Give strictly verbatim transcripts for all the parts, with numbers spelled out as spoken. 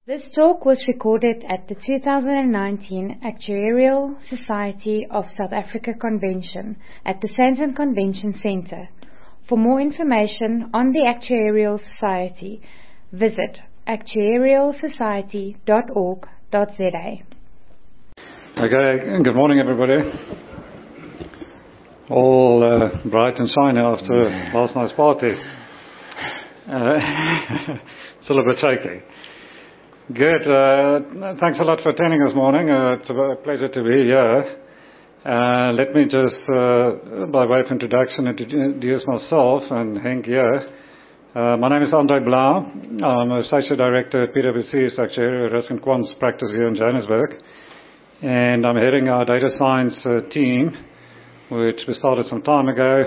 This talk was recorded at the two thousand nineteen Actuarial Society of South Africa Convention at the Sandton Convention Centre. For more information on the Actuarial Society, visit actuarial society dot org dot za. Okay, good morning everybody. All uh, bright and shiny after last night's party. Uh, it's a little bit shaky. Good. Uh, thanks a lot for attending this morning. Uh, it's a pleasure to be here. Uh, let me just, uh, by way of introduction, introduce myself and Henk here. Uh, my name is Andre Blau. I'm Associate Director at PwC's Actuarial Risk and Quants practice here in Johannesburg. And I'm heading our data science uh, team, which we started some time ago.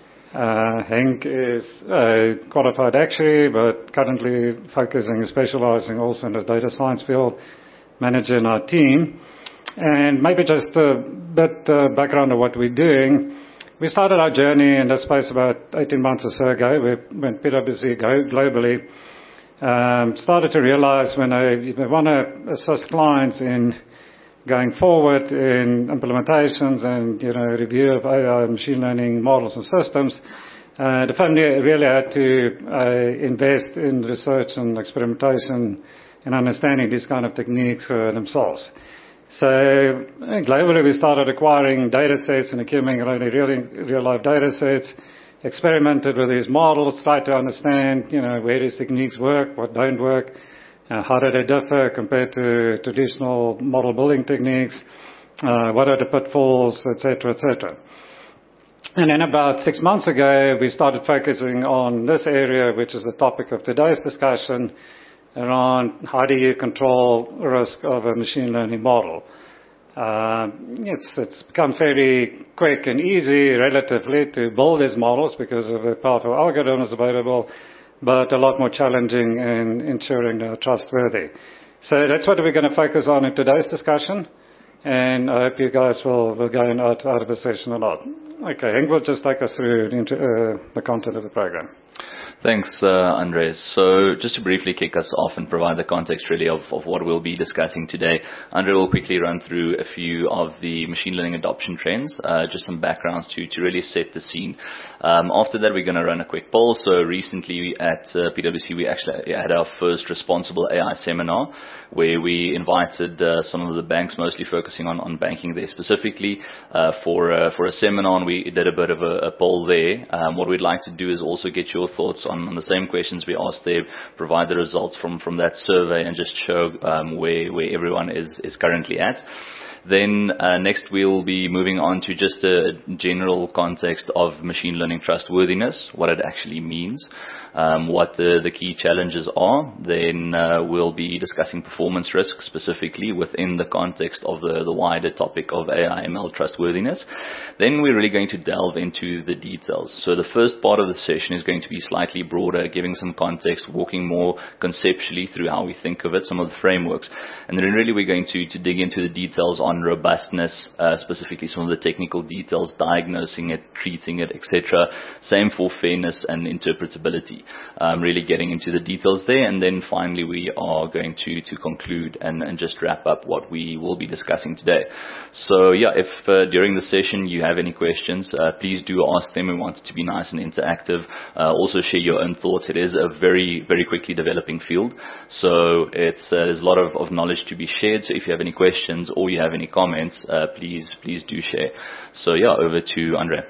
Uh, Henk is a qualified actuary, but currently focusing and specializing also in the data science field, managing our team. And maybe just a bit uh, background of what we're doing. We started our journey in this space about eighteen months or so ago. We went PwC globally. Um, started to realize when I, if I want to assist clients in going forward in implementations and, you know, review of A I, machine learning models and systems, uh, the family really had to uh, invest in research and experimentation and understanding these kind of techniques uh, themselves. So uh, globally we started acquiring data sets and accumulating real, real life data sets, experimented with these models, tried to understand, you know, where these techniques work, what don't work, Uh, how do they differ compared to traditional model building techniques? Uh, what are the pitfalls, et cetera, et cetera. And then about six months ago, we started focusing on this area, which is the topic of today's discussion, around how do you control risk of a machine learning model. Uh, it's, it's become fairly quick and easy, relatively, to build these models because of the powerful algorithms available, but a lot more challenging in ensuring they're trustworthy. So that's what we're going to focus on in today's discussion, and I hope you guys will, will go in out, out of the session a lot. Okay, Henk will just take us through the, uh, the content of the program. Thanks, uh, Andres. So just to briefly kick us off and provide the context really of, of what we'll be discussing today, Andre will quickly run through a few of the machine learning adoption trends, uh, just some backgrounds to, to really set the scene. Um, after that, we're going to run a quick poll. So recently at uh, PwC, we actually had our first responsible A I seminar where we invited uh, some of the banks, mostly focusing on, on banking there specifically, uh, for, uh, for a seminar, and we did a bit of a, a poll there. Um, what we'd like to do is also get your thoughts on, on the same questions we asked there, provide the results from, from that survey, and just show um, where, where everyone is, is currently at. Then uh, next we'll be moving on to just a general context of machine learning trustworthiness, what it actually means, um, what the, the key challenges are. Then uh, we'll be discussing performance risk specifically within the context of the, the wider topic of A I M L trustworthiness. Then we're really going to delve into the details. So the first part of the session is going to be slightly broader, giving some context, walking more conceptually through how we think of it, some of the frameworks. And then really we're going to, to dig into the details on robustness, uh, specifically some of the technical details, diagnosing it, treating it, et cetera. Same for fairness and interpretability. Um, really getting into the details there, and then finally we are going to to conclude and, and just wrap up what we will be discussing today. So yeah, if uh, during the session you have any questions, uh, please do ask them. We want it to be nice and interactive. Uh, also share your own thoughts. It is a very very quickly developing field, so it's uh, there's a lot of, of knowledge to be shared. So if you have any questions or you have any comments, uh, please please do share. So yeah, over to Andre.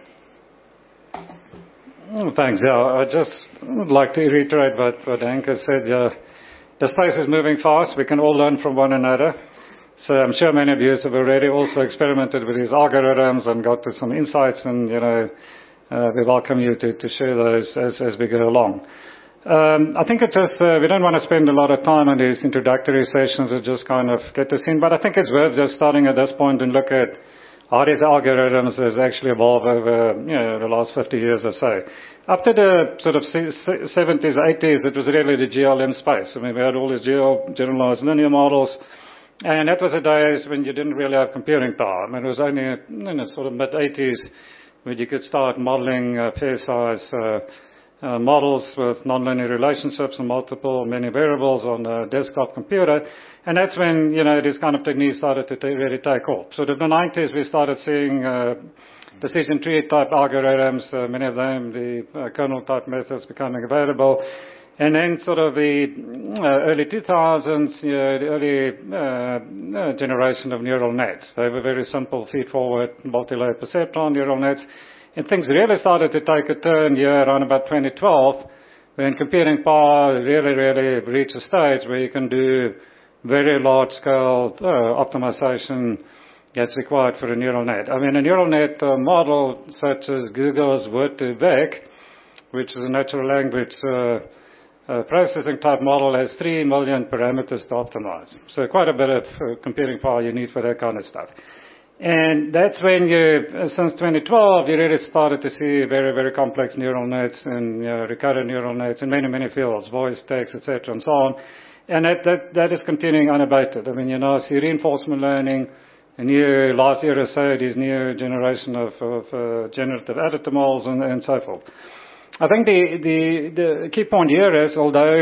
Oh, thanks. Yeah, I just would like to reiterate what, what Henk has said. Yeah, the space is moving fast. We can all learn from one another. So I'm sure many of you have already also experimented with these algorithms and got to some insights, and, you know, uh, we welcome you to, to share those as, as we go along. Um, I think it's just, uh, we don't want to spend a lot of time on these introductory sessions and just kind of get this in, but I think it's worth just starting at this point and look at how these algorithms has actually evolved over, you know, the last fifty years or so. Up to the sort of seventies, eighties, it was really the G L M space. I mean, we had all these generalized linear models, and that was the days when you didn't really have computing power. I mean, it was only in the sort of mid-eighties when you could start modeling uh, fair size uh, uh, models with nonlinear relationships and multiple, many variables on a desktop computer. And that's when, you know, these kind of techniques started to t- really take off. So in the nineties, we started seeing uh, decision tree type algorithms, uh, many of them, the uh, kernel type methods becoming available. And then sort of the uh, early two thousands, you know, the early uh, uh, generation of neural nets. They were very simple feed-forward multi-layer perceptron neural nets. And things really started to take a turn here around about twenty twelve, when computing power really, really reached a stage where you can do very large-scale uh, optimization that's required for a neural net. I mean, a neural net uh, model such as Google's Word to Vec, which is a natural language uh, uh, processing type model, has three million parameters to optimize. So quite a bit of uh, computing power you need for that kind of stuff. And that's when you, since twenty twelve, you really started to see very, very complex neural nets and you know, recurrent neural nets in many, many fields, voice, text, et cetera, and so on. And that, that, that is continuing unabated. I mean, you know, see reinforcement learning, a new, last year or so, this new generation of, of uh, generative additive models and, and so forth. I think the, the, the key point here is, although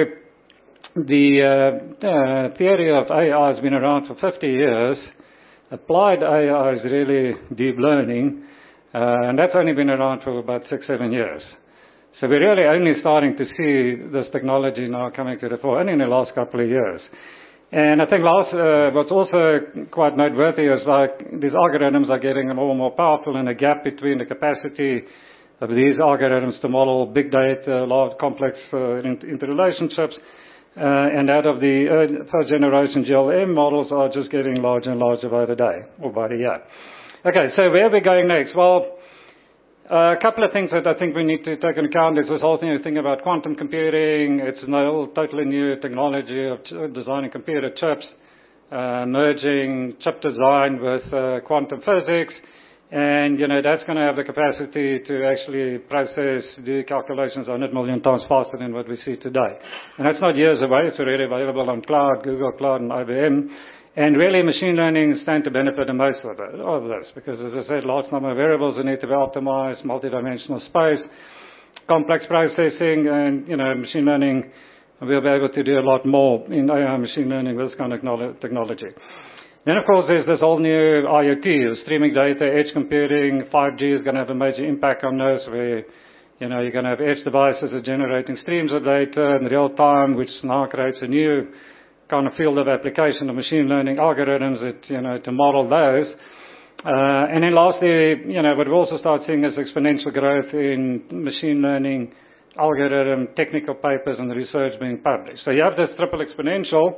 the uh, uh, theory of A I has been around for fifty years, applied A I is really deep learning, uh, and that's only been around for about six, seven years. So we're really only starting to see this technology now coming to the fore, only in the last couple of years. And I think last, uh, what's also quite noteworthy is like these algorithms are getting more and more powerful, and the gap between the capacity of these algorithms to model big data, large complex uh, interrelationships, uh, and that of the uh, first generation G L M models are just getting larger and larger by the day or by the year. Okay, so where are we going next? Well, Uh, a couple of things that I think we need to take into account is this whole thing, thing about quantum computing. It's a whole totally new technology of ch- designing computer chips, uh, merging chip design with uh, quantum physics. And, you know, that's going to have the capacity to actually process the calculations one hundred million times faster than what we see today. And that's not years away. It's already available on cloud, Google Cloud and I B M. And really, machine learning stand to benefit the most of, it, of this, because as I said, large number of variables that need to be optimized, multidimensional space, complex processing, and, you know, machine learning will be able to do a lot more in A I machine learning with this kind of technology. Then, of course, there's this whole new I O T, streaming data, edge computing. five G is going to have a major impact on this, where, you know, you're going to have edge devices that are generating streams of data in real time, which now creates a new kind of field of application of machine learning algorithms that, you know, to model those. Uh, and then lastly, you know, what we also start seeing is exponential growth in machine learning algorithm technical papers and research being published. So you have this triple exponential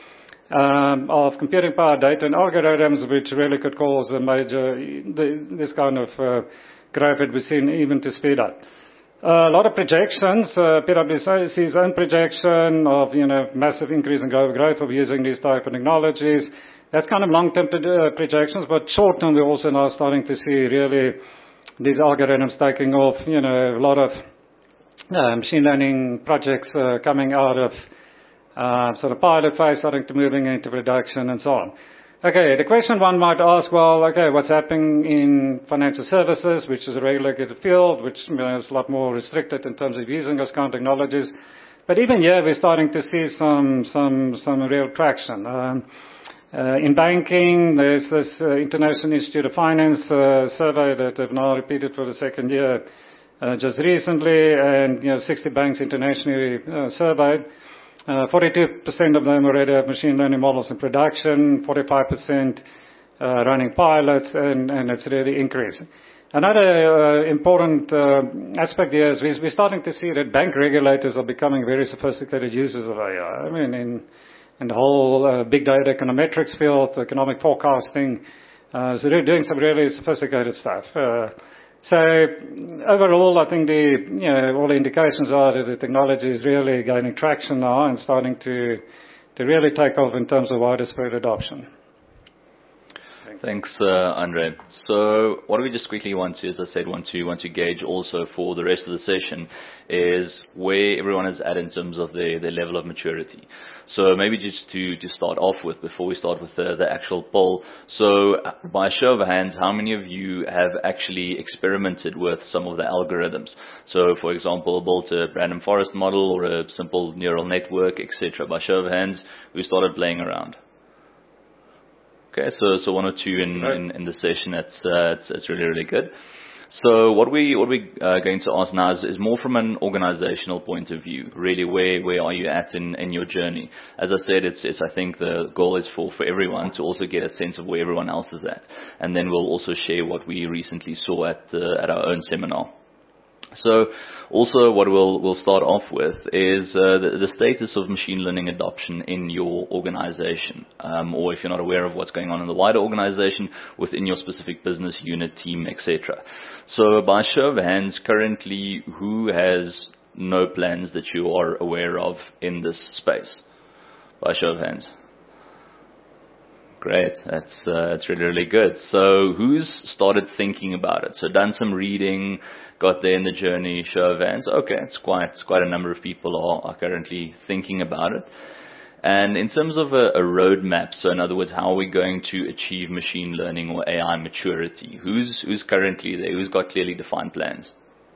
um, of computing power, data, and algorithms, which really could cause a major, the, this kind of uh, growth that we've seen even to speed up. Uh, a lot of projections, uh, PwC's own projection of, you know, massive increase in global growth of using these type of technologies. That's kind of long-term pro- uh, projections, but short-term we're also now starting to see really these algorithms taking off, you know, a lot of uh, machine learning projects uh, coming out of uh, sort of pilot phase, starting to moving into production and so on. Okay, the question one might ask, well, okay, what's happening in financial services, which is a regulated field, which, you know, is a lot more restricted in terms of using those kind of technologies. But even here, we're starting to see some some some real traction. Um, uh, in banking, there's this uh, International Institute of Finance uh, survey that have now repeated for the second year uh, just recently, and, you know, sixty banks internationally uh, surveyed. Uh, forty-two percent of them already have machine learning models in production, forty-five percent uh, running pilots, and, and it's really increasing. Another uh, important uh, aspect here is we're starting to see that bank regulators are becoming very sophisticated users of A I. I mean, in, in the whole uh, big data econometrics field, economic forecasting, uh, so they're doing some really sophisticated stuff. Uh, So overall, I think the, you know, all the indications are that the technology is really gaining traction now and starting to to really take off in terms of widespread adoption. morning. Thanks, uh, Andre. So what we just quickly want to, as I said, want to want to gauge also for the rest of the session is where everyone is at in terms of their, their level of maturity. So maybe just to, to start off with, before we start with the, the actual poll. So by show of hands, how many of you have actually experimented with some of the algorithms? So for example, built a random forest model or a simple neural network, et cetera. By show of hands, who started playing around? Okay, so so one or two in, in, in the session. That's uh, it's, it's really really good. So what we what we uh, going to ask now is, is more from an organizational point of view. Really, where where are you at in, in your journey? As I said, it's it's I think the goal is for for everyone to also get a sense of where everyone else is at, and then we'll also share what we recently saw at uh, at our own seminar. So also what we'll, we'll start off with is uh, the, the status of machine learning adoption in your organization, um, or if you're not aware of what's going on in the wider organization, within your specific business unit, team, et cetera. So by show of hands, currently, who has no plans that you are aware of in this space? By show of hands. Great, that's uh, that's really really good. So who's started thinking about it? So done some reading, got there in the journey. Show of hands. Okay, it's quite it's quite a number of people are, are currently thinking about it. And in terms of a, a roadmap, so in other words, how are we going to achieve machine learning or A I maturity? Who's who's currently there? Who's got clearly defined plans?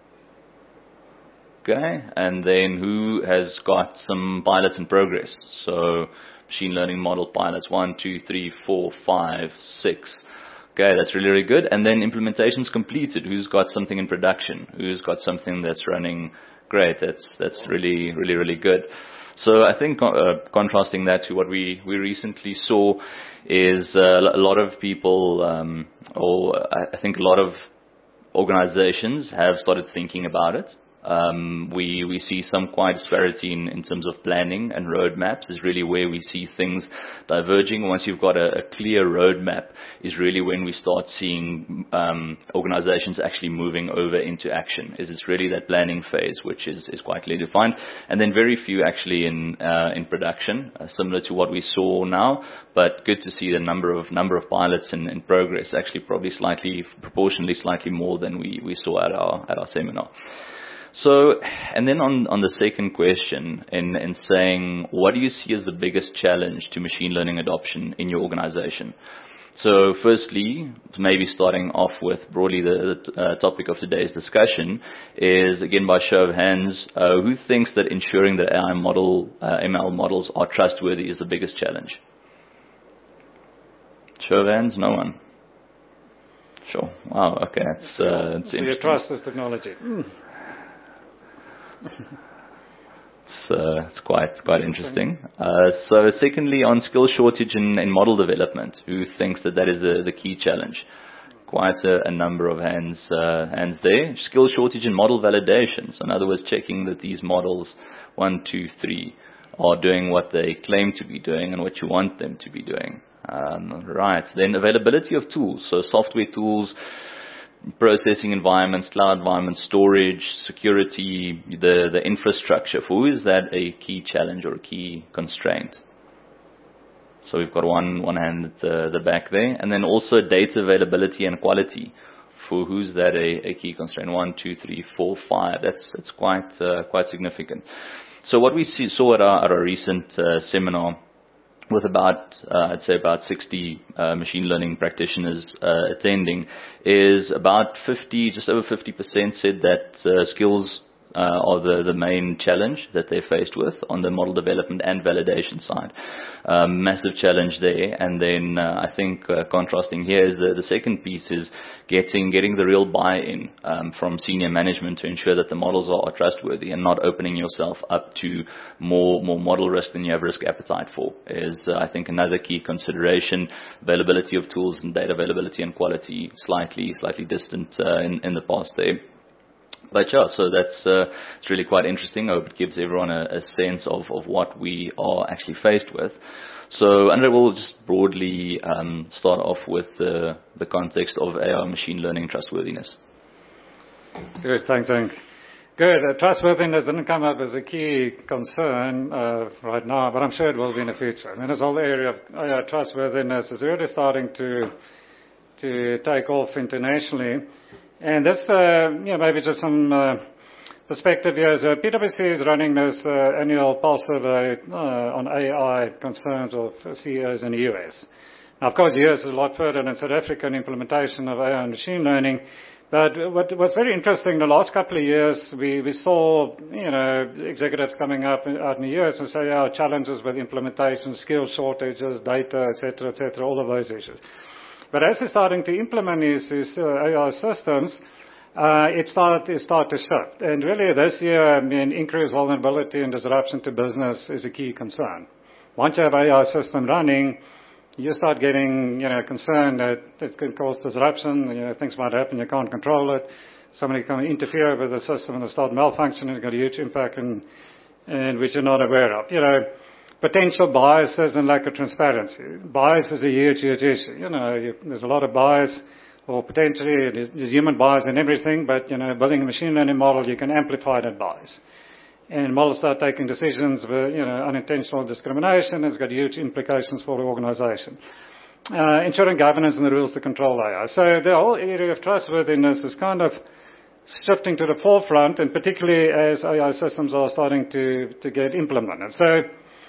Okay, and then who has got some pilots in progress? So machine learning model pilots, one, two, three, four, five, six. Okay, that's really, really good. And then implementation's completed. Who's got something in production? Who's got something that's running great? That's that's really, really, really good. So I think uh, contrasting that to what we, we recently saw is uh, a lot of people, um, or I think a lot of organizations have started thinking about it. Um, we, we see some quite disparity in, in terms of planning and roadmaps is really where we see things diverging. Once you've got a, a clear roadmap is really when we start seeing um, organizations actually moving over into action. Is it's really that planning phase, which is, is quite clearly defined. And then very few actually in, uh, in production, uh, similar to what we saw now, but good to see the number of, number of pilots in, in progress, actually probably slightly, proportionally slightly more than we, we saw at our, at our seminar. So, and then on, on the second question, in, in saying, what do you see as the biggest challenge to machine learning adoption in your organization? So firstly, maybe starting off with broadly the, the uh, topic of today's discussion is, again, by show of hands, uh, who thinks that ensuring that A I model, uh, M L models are trustworthy is the biggest challenge? Show of hands, no one. Sure. Wow, okay, that's, uh, that's so interesting. you trust this technology. Mm. It's, uh, it's quite quite interesting. Uh, so secondly, on skill shortage in, in model development, who thinks that that is the, the key challenge? Quite a, a number of hands uh, hands there. Skill shortage in model validation. So in other words, checking that these models, one, two, three, are doing what they claim to be doing and what you want them to be doing. Um, right. Then availability of tools. So software tools, processing environments, cloud environments, storage, security, the, the infrastructure. For who is that a key challenge or a key constraint? So we've got one, one hand at the, the back there. And then also data availability and quality. For who's that a, a key constraint? One, two, three, four, five. That's, that's quite, uh, quite significant. So what we see, saw at our, at our recent uh, seminar, with about, uh, I'd say about sixty uh, machine learning practitioners uh, attending, is about fifty, just over fifty percent said that uh, skills uh, are the, the main challenge that they're faced with on the model development and validation side. Um, massive challenge there. And then uh, I think uh, contrasting here is the, the second piece is getting getting the real buy-in um, from senior management to ensure that the models are, are trustworthy and not opening yourself up to more more model risk than you have risk appetite for is uh, I think another key consideration. Availability of tools and data availability and quality slightly slightly distant uh, in, in the past there. But yeah, so that's uh, it's really quite interesting. I hope it gives everyone a, a sense of, of what we are actually faced with. So, Andre, we'll just broadly um, start off with the, the context of A I machine learning trustworthiness. Good, thanks, Hank. Good. Uh, trustworthiness didn't come up as a key concern uh, right now, but I'm sure it will be in the future. I mean, this whole area of uh, trustworthiness is really starting to to take off internationally. And that's, uh, you know, maybe just some uh, perspective here. So PwC is running this uh, annual pulse survey uh, on A I concerns of C E Os in the U S. Now, of course, the U S is a lot further than South Africa in implementation of A I and machine learning. But what was very interesting, the last couple of years, we, we saw, you know, executives coming up out in the U S and say, oh, challenges with implementation, skill shortages, data, et cetera, et cetera, all of those issues. But as they're starting to implement these, these uh, A I systems, uh, it started, it started to shift. And really this year, I mean, increased vulnerability and disruption to business is a key concern. Once you have A I system running, you start getting, you know, concerned that it can cause disruption, you know, things might happen, you can't control it. Somebody can interfere with the system and start malfunctioning, it's got a huge impact and, and which you're not aware of. You know, potential biases and lack of transparency. Bias is a huge, huge issue. You know, you, there's a lot of bias, or potentially there's, there's human bias in everything, but, you know, building a machine learning model, you can amplify that bias. And models start taking decisions with, you know, unintentional discrimination. It's got huge implications for the organization. Uh, ensuring governance and the rules to control A I. So the whole area of trustworthiness is kind of shifting to the forefront, and particularly as A I systems are starting to, to get implemented. So,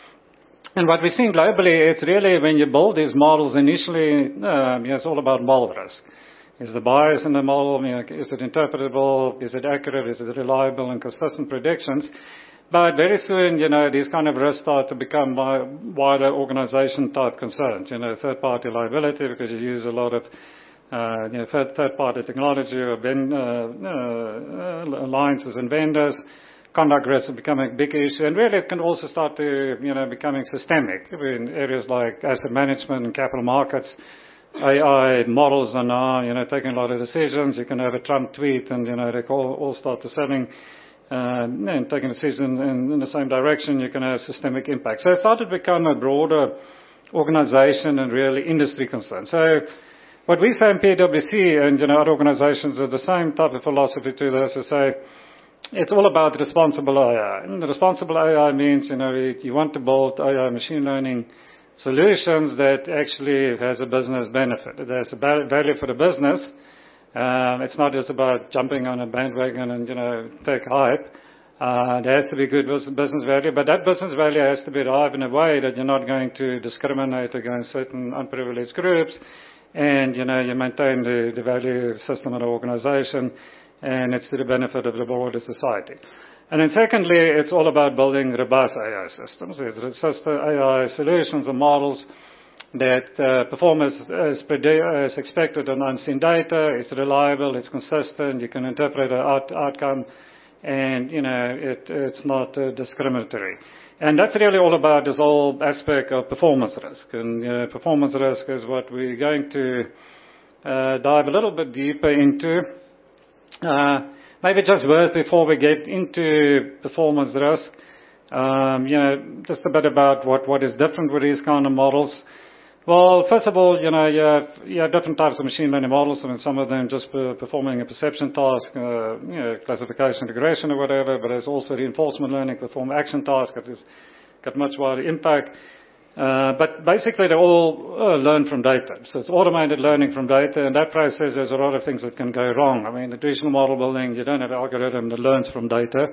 and what we're seeing globally, it's really when you build these models initially, um, you know, it's all about model risk. Is the bias in the model, you know, is it interpretable, is it accurate, is it reliable and consistent predictions? But very soon, you know, these kind of risks start to become wider organization type concerns. You know, third party liability because you use a lot of, uh, you know, third, third party technology or ben, uh, uh, alliances and vendors. Conduct risks are becoming a big issue. And really it can also start to, you know, becoming systemic in areas like asset management and capital markets. A I models are now, you know, taking a lot of decisions. You can have a Trump tweet and, you know, they all, all start to selling uh, and taking decisions in, in the same direction. You can have systemic impact. So it started to become a broader organization and really industry concern. So what we say in PwC and, you know, other organizations are the same type of philosophy to this to say it's all about responsible A I. And the responsible A I means, you know, you want to build A I machine learning solutions that actually has a business benefit. There's a value for the business. Um, it's not just about jumping on a bandwagon and, you know, take hype. Uh, there has to be good business value, but that business value has to be derived in a way that you're not going to discriminate against certain unprivileged groups, and, you know, you maintain the, the value system of the organization, and it's to the benefit of the broader society. And then secondly, it's all about building robust A I systems. It's just A I solutions and models that uh, perform as, as, as expected on unseen data. It's reliable, it's consistent, you can interpret an out, outcome, and, you know, it, it's not uh, discriminatory. And that's really all about this whole aspect of performance risk. And, you know, performance risk is what we're going to uh, dive a little bit deeper into. Uh, Maybe just words before we get into performance risk. Um, you know, just a bit about what, what is different with these kind of models. Well, first of all, you know, you have, you have different types of machine learning models. I mean, some of them just performing a perception task, uh, you know, classification, regression or whatever, but there's also reinforcement learning, perform action task that has got much wider impact. Uh, but basically they all uh, learn from data. So it's automated learning from data, and that process, there's a lot of things that can go wrong. I mean, the traditional model building, you don't have an algorithm that learns from data.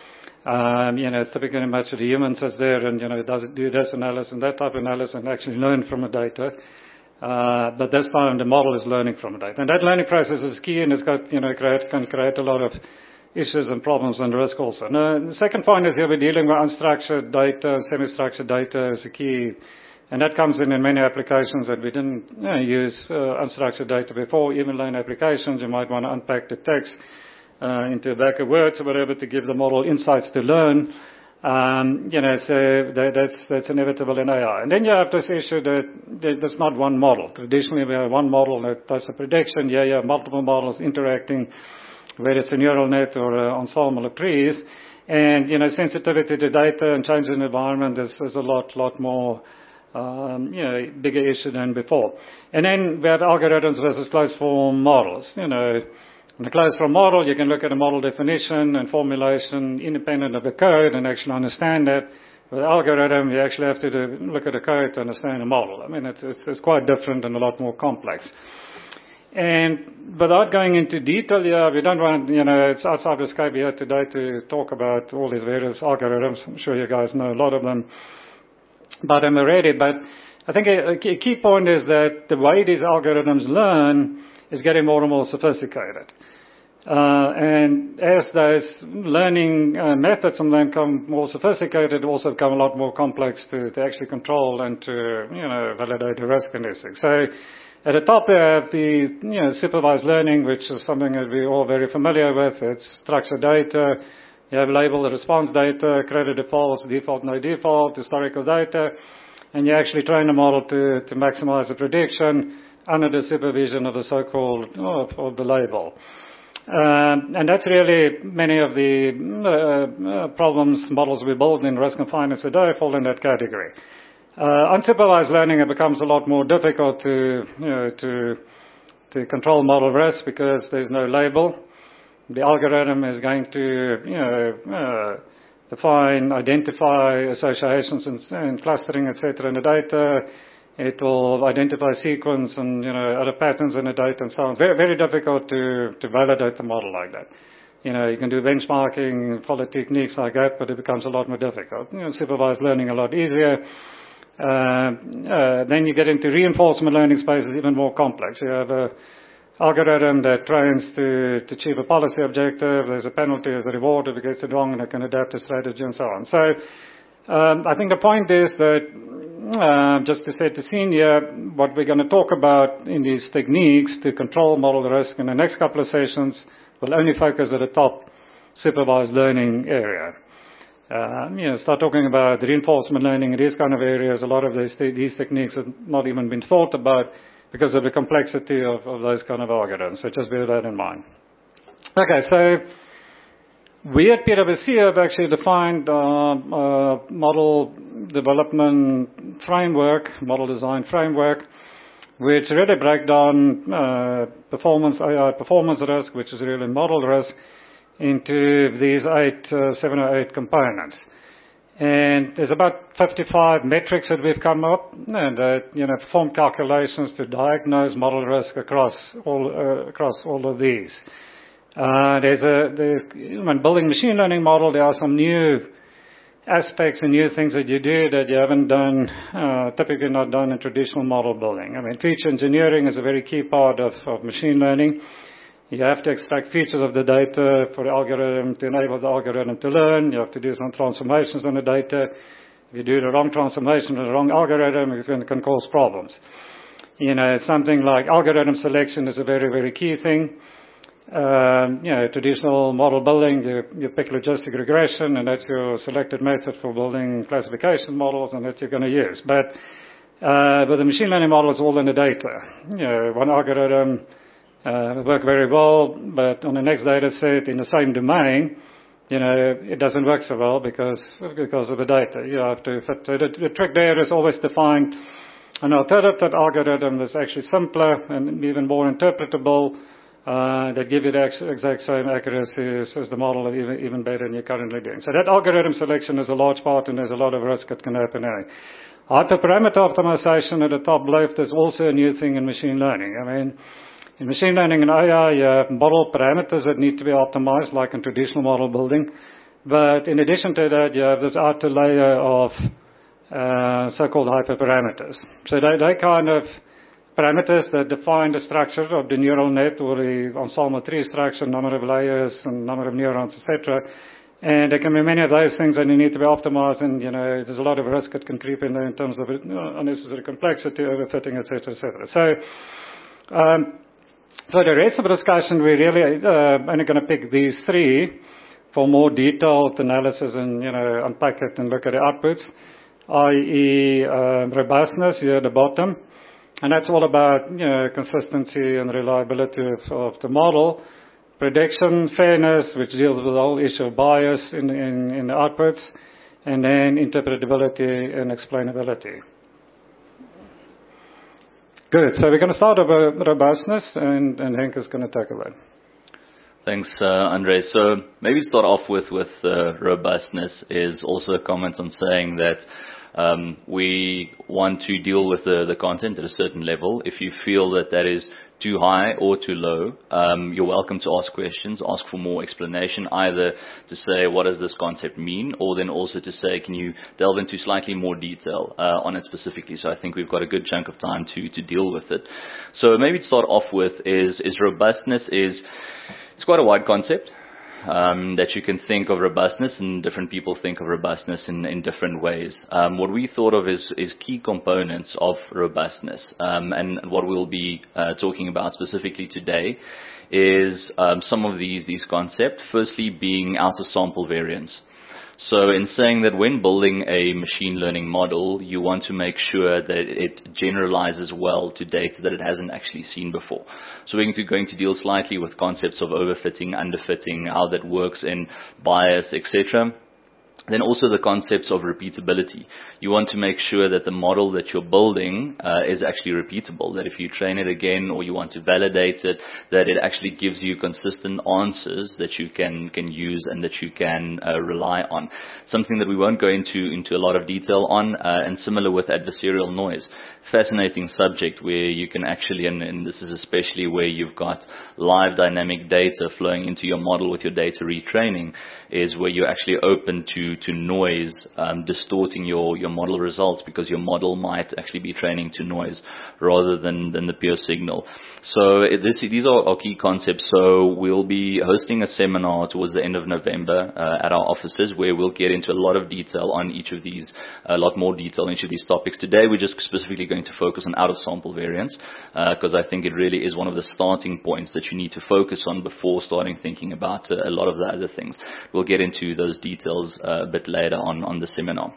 Um, you know, it's typically much of the human sits there and, you know, does do this analysis and that type of analysis and actually learn from the data. Uh, but this time the model is learning from the data. And that learning process is key, and it's got, you know, create, can create a lot of issues and problems and risk also. Now, the second point is here we're dealing with unstructured data, semi-structured data is a key, and that comes in in many applications that we didn't, you know, use uh, unstructured data before. Even learn applications, you might want to unpack the text uh, into a bag of words or whatever to give the model insights to learn. Um, you know, so that, that's, that's inevitable in A I. And then you have this issue that, that there's not one model. Traditionally we have one model that does a prediction. Yeah, you have multiple models interacting, whether it's a neural net or an ensemble of trees. And, you know, sensitivity to data and change in the environment is, is a lot, lot more, um, you know, bigger issue than before. And then we have algorithms versus closed form models. You know, in a closed form model, you can look at a model definition and formulation independent of the code and actually understand that. With algorithm, you actually have to do, look at the code to understand the model. I mean, it's, it's, it's quite different and a lot more complex. And without going into detail here, we don't want, you know, it's outside the scope here today to talk about all these various algorithms. I'm sure you guys know a lot of them about them already. But I think a, a key point is that the way these algorithms learn is getting more and more sophisticated. Uh, and as those learning uh, methods and them become more sophisticated, also become a lot more complex to, to actually control and to, you know, validate the risk in these things. So at the top we have the, you know, supervised learning, which is something that we're all very familiar with. It's structured data. You have labeled response data, credit defaults, default, no default, historical data, and you actually train the model to, to maximize the prediction under the supervision of the so-called, oh, of the label. Um, and that's really many of the uh, uh, problems models we build in risk and finance today fall in that category. Uh, unsupervised learning, it becomes a lot more difficult to, you know, to, to control model risk because there's no label. The algorithm is going to, you know, uh, define, identify associations and, and clustering, et cetera, in the data. It will identify sequence and, you know, other patterns in the data and so on. Very, very difficult to, to validate the model like that. You know, you can do benchmarking, follow techniques like that, but it becomes a lot more difficult. You know, supervised learning a lot easier. Uh, uh, then you get into reinforcement learning space is even more complex. You have a algorithm that trains to, to achieve a policy objective. There's a penalty as a reward if it gets it wrong, and it can adapt a strategy and so on. So um, I think the point is that Uh, just to set the scene here, what we're going to talk about in these techniques to control model risk in the next couple of sessions will only focus at the top supervised learning area. Uh, you know, start talking about reinforcement learning in these kind of areas. A lot of these, these techniques have not even been thought about because of the complexity of, of those kind of algorithms. So just bear that in mind. Okay, so we at P W C have actually defined uh, a model development framework, model design framework, which really break down uh, performance, A I performance risk, which is really model risk, into these eight, uh, seven or eight components. And there's about fifty-five metrics that we've come up and that, you know, perform calculations to diagnose model risk across all, uh, across all of these. Uh, there's a, there's, when building machine learning model, there are some new aspects and new things that you do that you haven't done, uh, typically not done in traditional model building. I mean, feature engineering is a very key part of, of machine learning. You have to extract features of the data for the algorithm to enable the algorithm to learn. You have to do some transformations on the data. If you do the wrong transformation or the wrong algorithm, it can, can cause problems. You know, something like algorithm selection is a very, very key thing. Um, you know, traditional model building, you, you pick logistic regression, and that's your selected method for building classification models, and that you're going to use. But uh, with the machine learning model, it's all in the data. You know, one algorithm uh, work very well, but on the next data set in the same domain, you know, it doesn't work so well because because of the data. You have to fit. So the, the trick there is always to find an alternative algorithm that's actually simpler and even more interpretable. Uh, that give you the ex- exact same accuracy as, as the model, even, even better than you're currently doing. So that algorithm selection is a large part, and there's a lot of risk that can happen there. Hyperparameter optimization at the top left is also a new thing in machine learning. I mean, in machine learning and A I, you have model parameters that need to be optimized, like in traditional model building. But in addition to that, you have this outer layer of uh, so-called hyperparameters. So they, they kind of parameters that define the structure of the neural net or the ensemble tree structure, number of layers and number of neurons, et cetera. And there can be many of those things that you need to be optimized, and, you know, there's a lot of risk that can creep in there in terms of unnecessary complexity, overfitting, et cetera, et cetera. So, um, for the rest of the discussion, we're really uh, only going to pick these three for more detailed analysis and, you know, unpack it and look at the outputs, that is uh, robustness here at the bottom. And that's all about, you know, consistency and reliability of, of the model. Prediction, fairness, which deals with the whole issue of bias in, in, in the outputs. And then interpretability and explainability. Good. So we're going to start with robustness, and, and Henk is going to tackle that. Thanks, uh, Andre. So maybe start off with, with uh, robustness is also a comment on saying that Um, we want to deal with the, the content at a certain level. If you feel that that is too high or too low, um, you're welcome to ask questions, ask for more explanation, either to say, what does this concept mean, or then also to say, can you delve into slightly more detail uh, on it specifically. So I think we've got a good chunk of time to, to deal with it. So maybe to start off with is, is robustness is, it's quite a wide concept. Um, that you can think of robustness, and different people think of robustness in, in different ways. Um, what we thought of is, is key components of robustness, um, and what we'll be uh, talking about specifically today is um, some of these these concepts. Firstly, being out of sample variance. So in saying that when building a machine learning model, you want to make sure that it generalizes well to data that it hasn't actually seen before. So we're going to deal slightly with concepts of overfitting, underfitting, how that works in bias, et cetera. Then also the concepts of repeatability. You want to make sure that the model that you're building uh, is actually repeatable, that if you train it again or you want to validate it, that it actually gives you consistent answers that you can, can use and that you can uh, rely on. Something that we won't go into, into a lot of detail on, uh, and similar with adversarial noise. Fascinating subject where you can actually, and, and this is especially where you've got live dynamic data flowing into your model with your data retraining, is where you're actually open to to noise, um, distorting your, your model results, because your model might actually be training to noise rather than, than the pure signal. So it, this, these are our key concepts. So we'll be hosting a seminar towards the end of November uh, at our offices, where we'll get into a lot of detail on each of these, a lot more detail on each of these topics. Today we're just specifically going to focus on out of sample variance, because uh, I think it really is one of the starting points that you need to focus on before starting thinking about uh, a lot of the other things. We'll get into those details uh, a bit later on, on the seminar.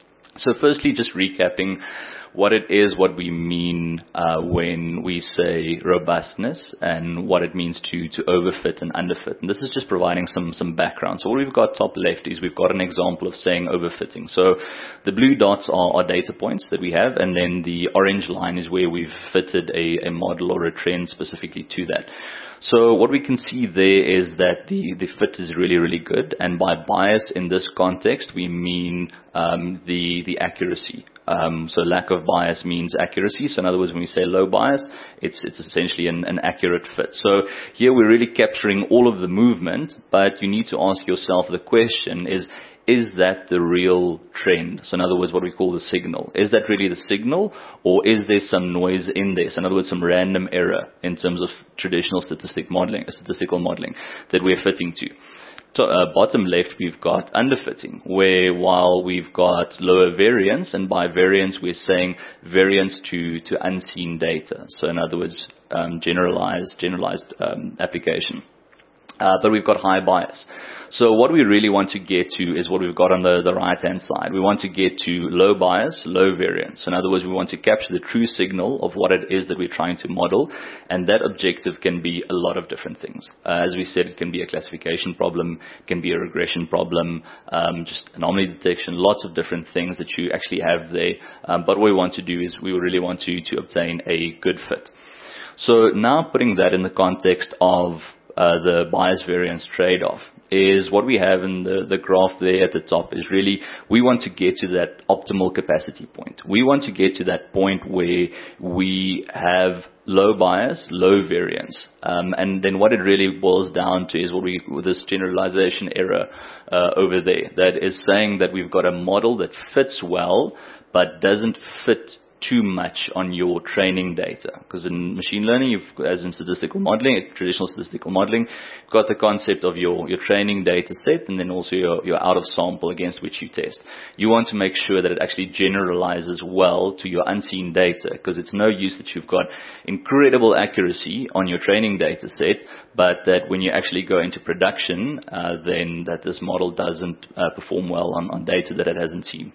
So firstly, just recapping what it is, what we mean uh, when we say robustness, and what it means to, to overfit and underfit. And this is just providing some, some background. So what we've got top left is we've got an example of saying overfitting. So the blue dots are, are data points that we have, and then the orange line is where we've fitted a, a model or a trend specifically to that. So what we can see there is that the, the fit is really, really good. And by bias in this context, we mean um, the, the accuracy. Um, so lack of bias means accuracy. So in other words, when we say low bias, it's, it's essentially an, an accurate fit. So here we're really capturing all of the movement, but you need to ask yourself the question is, is that the real trend? So in other words, what we call the signal. Is that really the signal, or is there some noise in there? So in other words, some random error in terms of traditional statistic modeling, statistical modeling that we're fitting to. So, uh, bottom left, we've got underfitting, where while we've got lower variance, and by variance we're saying variance to, to unseen data. So in other words, um, generalized, generalized um, application. Uh, but we've got high bias. So what we really want to get to is what we've got on the, the right-hand side. We want to get to low bias, low variance. In other words, we want to capture the true signal of what it is that we're trying to model, and that objective can be a lot of different things. Uh, as we said, it can be a classification problem, it can be a regression problem, um, just anomaly detection, lots of different things that you actually have there. Um, but what we want to do is we really want to, to obtain a good fit. So now putting that in the context of Uh, the bias variance trade-off is what we have in the, the graph there at the top is really we want to get to that optimal capacity point. We want to get to that point where we have low bias, low variance. Um, and then what it really boils down to is what we, this generalization error uh, over there, that is saying that we've got a model that fits well but doesn't fit too much on your training data. Because in machine learning, you've, as in statistical modeling, traditional statistical modeling, you've got the concept of your, your training data set and then also your, your out of sample against which you test. You want to make sure that it actually generalizes well to your unseen data, because it's no use that you've got incredible accuracy on your training data set, but that when you actually go into production, uh, then that this model doesn't uh, perform well on, on data that it hasn't seen.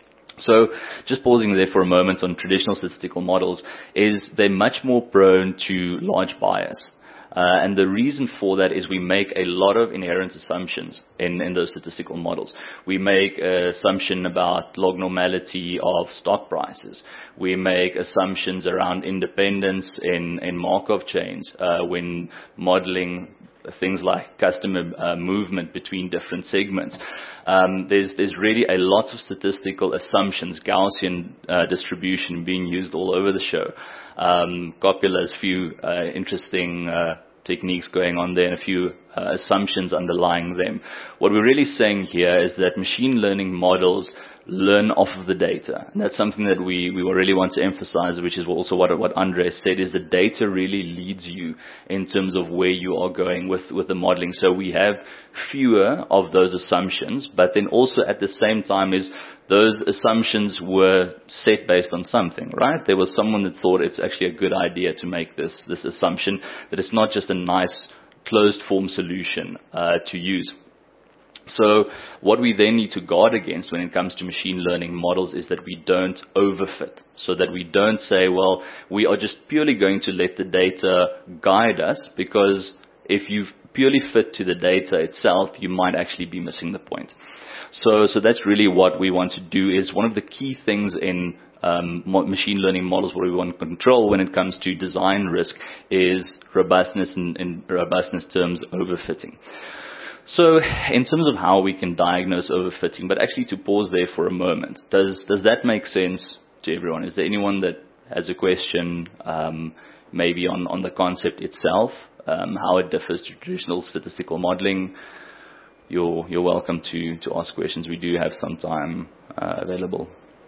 So just pausing there for a moment on traditional statistical models is they're much more prone to large bias. Uh, and the reason for that is we make a lot of inherent assumptions in, in those statistical models. We make an assumption about log normality of stock prices. We make assumptions around independence in, in Markov chains uh, when modeling things like customer uh, movement between different segments. Um, there's, there's really a lot of statistical assumptions, Gaussian uh, distribution being used all over the show. Um, Copula's few uh, interesting uh, techniques going on there and a few uh, assumptions underlying them. What we're really saying here is that machine learning models learn off of the data. And that's something that we, we really want to emphasize, which is also what, what Andres said, is the data really leads you in terms of where you are going with, with the modeling. So we have fewer of those assumptions, but then also at the same time is those assumptions were set based on something, right? There was someone that thought it's actually a good idea to make this, this assumption, that it's not just a nice closed form solution uh, to use. So what we then need to guard against when it comes to machine learning models is that we don't overfit. So that we don't say, well, we are just purely going to let the data guide us, because if you purely fit to the data itself, you might actually be missing the point. So, so that's really what we want to do. Is one of the key things in um, machine learning models, what we want to control when it comes to design risk, is robustness, in, in robustness terms, overfitting. So in terms of how we can diagnose overfitting, but actually to pause there for a moment, does does that make sense to everyone? Is there anyone that has a question, um, maybe on, on the concept itself, um, how it differs to traditional statistical modeling? You're, you're welcome to, to ask questions. We do have some time uh, available.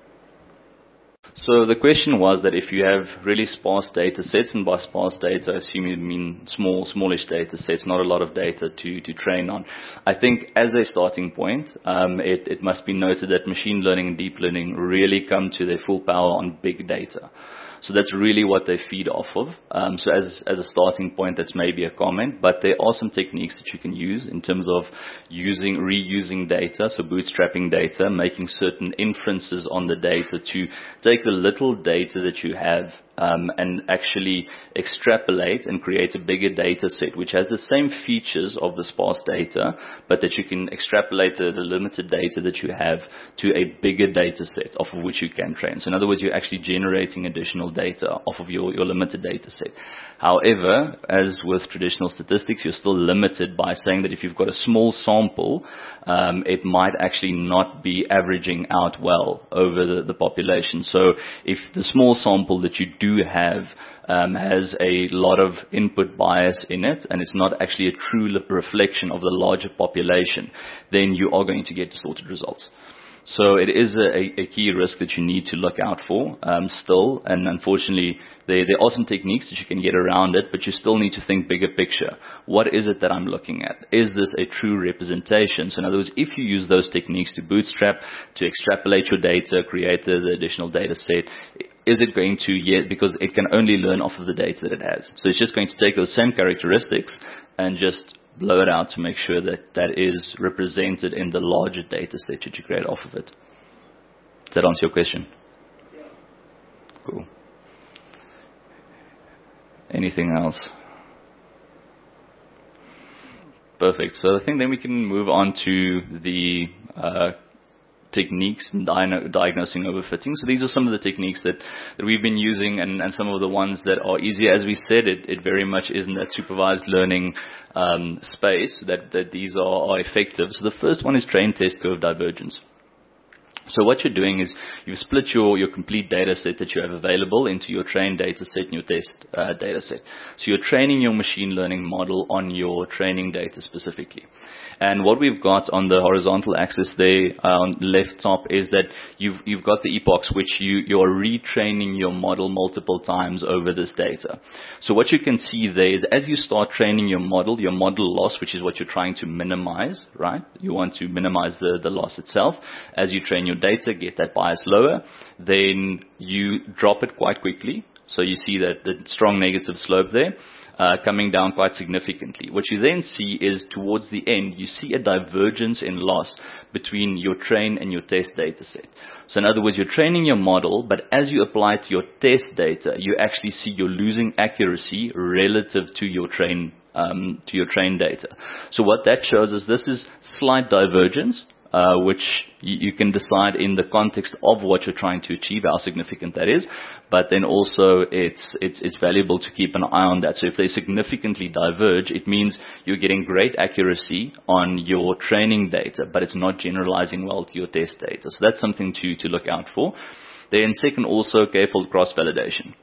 So the question was that if you have really sparse data sets, and by sparse data, I assume you mean small, smallish data sets, not a lot of data to, to train on. I think as a starting point, um, it, it must be noted that machine learning and deep learning really come to their full power on big data. So that's really what they feed off of. Um, so as, as a starting point, that's maybe a comment, but there are some techniques that you can use in terms of using, reusing data, so bootstrapping data, making certain inferences on the data to take the little data that you have Um, and actually extrapolate and create a bigger data set, which has the same features of the sparse data, but that you can extrapolate the, the limited data that you have to a bigger data set off of which you can train. So in other words, you're actually generating additional data off of your, your limited data set. However, as with traditional statistics, you're still limited by saying that if you've got a small sample, um, it might actually not be averaging out well over the, the population. So if the small sample that you do do have um, has a lot of input bias in it, and it's not actually a true reflection of the larger population, then you are going to get distorted results. So it is a, a key risk that you need to look out for um, still, and unfortunately there, there are some techniques that you can get around it, but you still need to think bigger picture. What is it that I'm looking at? Is this a true representation? So in other words, if you use those techniques to bootstrap, to extrapolate your data, create the, the additional data set, is it going to, yeah, because it can only learn off of the data that it has. So it's just going to take those same characteristics and just blow it out to make sure that that is represented in the larger data set that you create off of it. Does that answer your question? Yeah. Cool. Anything else? Perfect. So I think then we can move on to the uh, techniques in diagnosing overfitting. So these are some of the techniques that, that we've been using, and, and some of the ones that are easier. As we said, it, it very much is in that supervised learning um, space that, that these are, are effective. So the first one is train test curve divergence. So what you're doing is you've split your, your complete data set that you have available into your trained data set and your test uh, data set. So you're training your machine learning model on your training data specifically. And what we've got on the horizontal axis there uh, on the left top is that you've, you've got the epochs which you, you're retraining your model multiple times over this data. So what you can see there is as you start training your model, your model loss, which is what you're trying to minimize, right? You want to minimize the, the loss itself. As you train your data, get that bias lower, then you drop it quite quickly. So you see that the strong negative slope there. Uh, coming down quite significantly. What you then see is towards the end, you see a divergence in loss between your train and your test data set. So in other words, you're training your model, but as you apply to your test data, you actually see you're losing accuracy relative to your train, um, to your train data. So what that shows is this is slight divergence. uh, which you, you can decide in the context of what you're trying to achieve, how significant that is. But then also it's, it's, it's valuable to keep an eye on that. So if they significantly diverge, it means you're getting great accuracy on your training data, but it's not generalizing well to your test data. So that's something to, to look out for. Then second, also k-fold cross-validation.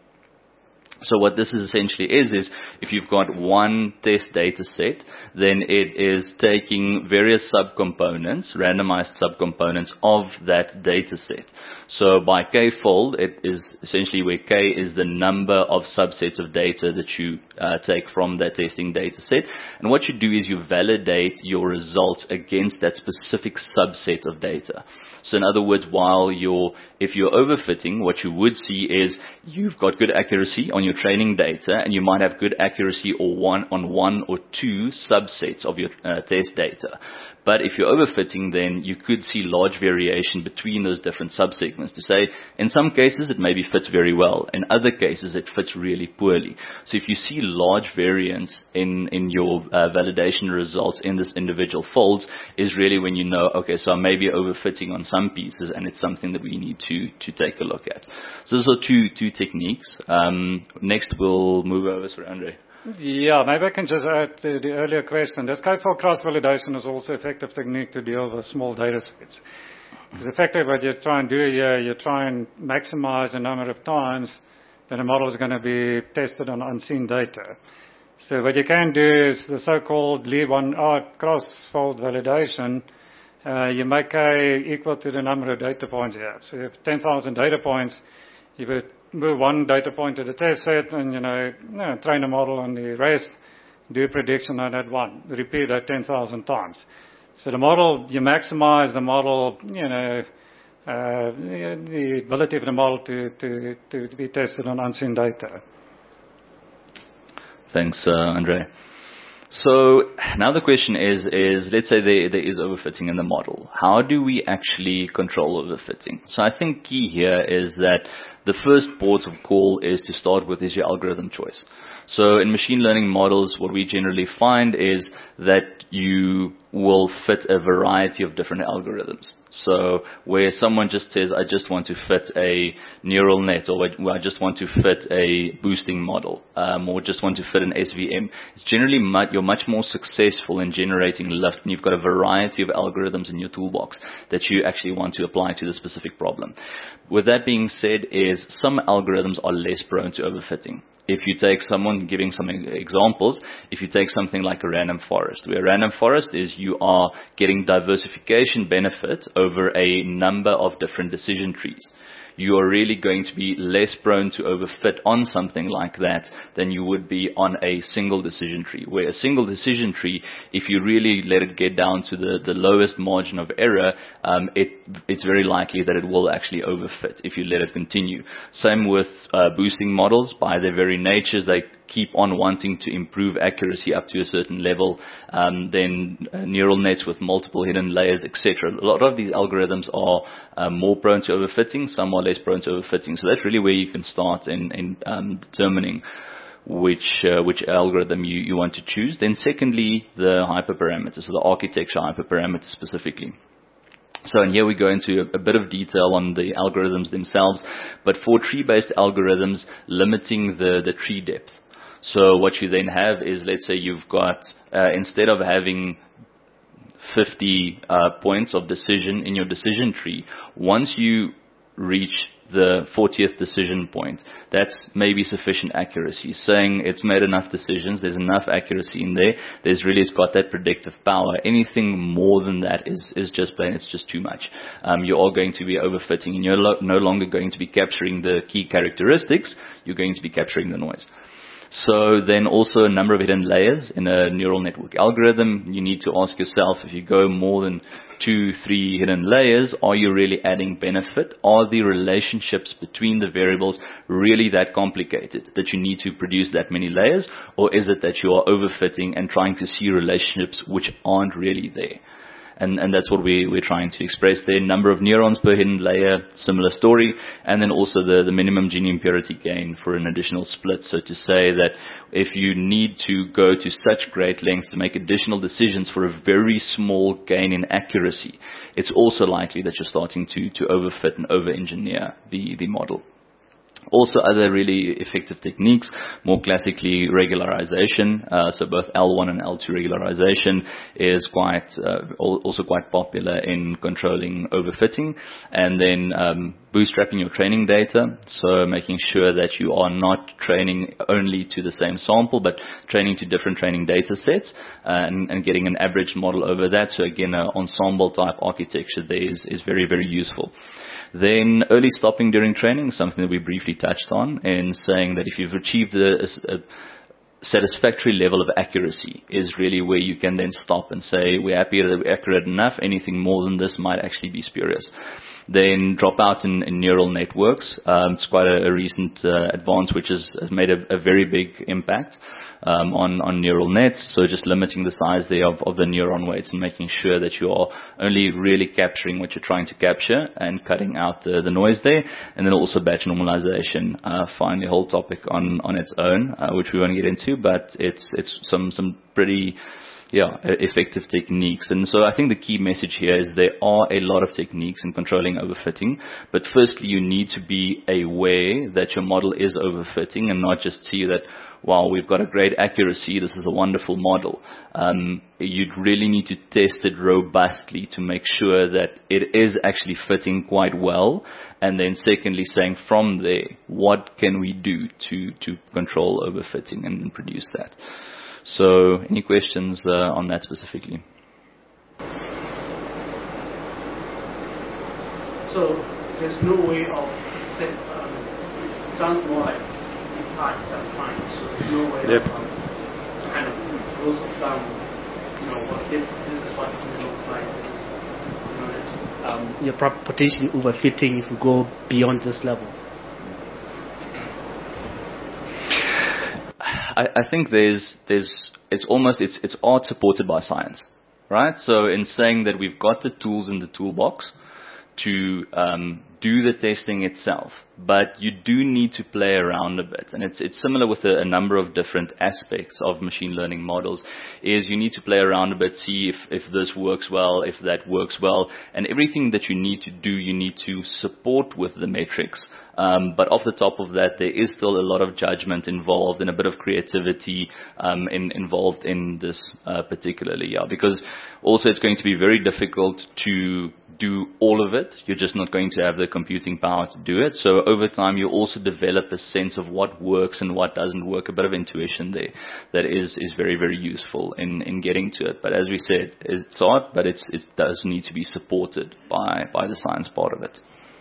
So what this is essentially is, is if you've got one test data set, then it is taking various subcomponents, randomized subcomponents of that data set. So by k-fold, it is essentially where k is the number of subsets of data that you uh, take from that testing data set. And what you do is you validate your results against that specific subset of data. So in other words, while you're, if you're overfitting, what you would see is you've got good accuracy on your training data, and you might have good accuracy or one on one or two subsets of your uh, test data. But if you're overfitting, then you could see large variation between those different subsegments. To say, in some cases, it maybe fits very well. In other cases, it fits really poorly. So if you see large variance in, in your uh, validation results in this individual folds, is really when you know, okay, so I may be overfitting on some pieces, and it's something that we need to, to take a look at. So those are two, two techniques. Um, next, we'll move over. Sorry, Andre. Yeah, maybe I can just add to the earlier question. This k-fold cross-validation is also an effective technique to deal with small data sets. Because effectively what you try and do here, you try and maximize the number of times that a model is going to be tested on unseen data. So what you can do is the so-called leave one out cross-fold validation. Uh, you make k equal to the number of data points you have. So you have ten thousand data points. You would move one data point to the test set and, you know, you know, train a model on the rest, do a prediction on that one, repeat that ten thousand times. So the model, you maximize the model, you know, uh, the ability of the model to, to, to be tested on unseen data. Thanks, uh, Andre. So now the question is, is let's say there, there is overfitting in the model. How do we actually control overfitting? So I think key here is that the first port of call is to start with is your algorithm choice. So in machine learning models, what we generally find is that you will fit a variety of different algorithms. So where someone just says, I just want to fit a neural net, or I just want to fit a boosting model, um, or just want to fit an S V M, it's generally much, you're much more successful in generating lift when you've got a variety of algorithms in your toolbox that you actually want to apply to the specific problem. With that being said, is some algorithms are less prone to overfitting. If you take someone, giving some examples, if you take something like a random forest, where a random forest is you are getting diversification benefit over a number of different decision trees. You are really going to be less prone to overfit on something like that than you would be on a single decision tree. Where a single decision tree, if you really let it get down to the, the lowest margin of error, um, it, it's very likely that it will actually overfit if you let it continue. Same with uh, boosting models. By their very natures, they keep on wanting to improve accuracy up to a certain level. Um, then uh, neural nets with multiple hidden layers, et cetera. A lot of these algorithms are uh, more prone to overfitting. Some are less prone to overfitting. So that's really where you can start in, in um, determining which uh, which algorithm you, you want to choose. Then secondly, the hyperparameters, so the architecture hyperparameters specifically. So and here we go into a, a bit of detail on the algorithms themselves, but for tree-based algorithms, limiting the, the tree depth. So what you then have is, let's say you've got, uh, instead of having fifty uh, points of decision in your decision tree, once you reach the fortieth decision point, that's maybe sufficient accuracy. Saying it's made enough decisions, there's enough accuracy in there, there's really, it's got that predictive power. Anything more than that is, is just plain, it's just too much. Um, you are going to be overfitting, and you're lo- no longer going to be capturing the key characteristics, you're going to be capturing the noise. So then also a number of hidden layers in a neural network algorithm. You need to ask yourself, if you go more than two, three hidden layers, are you really adding benefit? Are the relationships between the variables really that complicated that you need to produce that many layers? Or is it that you are overfitting and trying to see relationships which aren't really there? And, and that's what we, we're trying to express there. Number of neurons per hidden layer, similar story. And then also the, the minimum gene impurity gain for an additional split. So to say that if you need to go to such great lengths to make additional decisions for a very small gain in accuracy, it's also likely that you're starting to, to overfit and over-engineer the, the model. Also, other really effective techniques, more classically regularization. Uh, so both L one and L two regularization is quite uh, also quite popular in controlling overfitting. And then um, bootstrapping your training data, so making sure that you are not training only to the same sample, but training to different training data sets uh, and, and getting an average model over that. So again, an ensemble type architecture there is, is very, very useful. Then early stopping during training, something that we briefly touched on, in saying that if you've achieved a, a, a satisfactory level of accuracy is really where you can then stop and say, we're happy that we're accurate enough, anything more than this might actually be spurious. Then drop out in, in neural networks. Um, it's quite a, a recent uh, advance which has, has made a, a very big impact um, on, on neural nets. So just limiting the size there of, of the neuron weights and making sure that you are only really capturing what you're trying to capture and cutting out the, the noise there. And then also batch normalization. Uh, finally, a whole topic on, on its own, uh, which we won't get into, but it's, it's some, some pretty Yeah, effective techniques. And so I think the key message here is there are a lot of techniques in controlling overfitting, but firstly you need to be aware that your model is overfitting and not just see that, wow, we've got a great accuracy, this is a wonderful model. Um, you'd really need to test it robustly to make sure that it is actually fitting quite well. And then secondly, saying from there, what can we do to, to control overfitting and produce that? So, any questions uh, on that specifically? So, there's no way of, set, um, it sounds more like it's art than science, so there's no way yep. of um, kind of rules of thumb, you know, what this, this is what it looks like, this is, you know, it's, um, you're potentially overfitting if you go beyond this level. I, I think there's, there's, it's almost, it's, it's art supported by science, right? So in saying that we've got the tools in the toolbox to um, do the testing itself, but you do need to play around a bit. And it's, it's similar with a, a number of different aspects of machine learning models, is you need to play around a bit, see if, if this works well, if that works well, and everything that you need to do, you need to support with the metrics. Um, but off the top of that, there is still a lot of judgment involved and a bit of creativity um, in, involved in this uh, particularly, yeah. Because also it's going to be very difficult to do all of it. You're just not going to have the computing power to do it. So over time, you also develop a sense of what works and what doesn't work, a bit of intuition there that is, is very, very useful in, in getting to it. But as we said, it's art, but it's, it does need to be supported by, by the science part of it.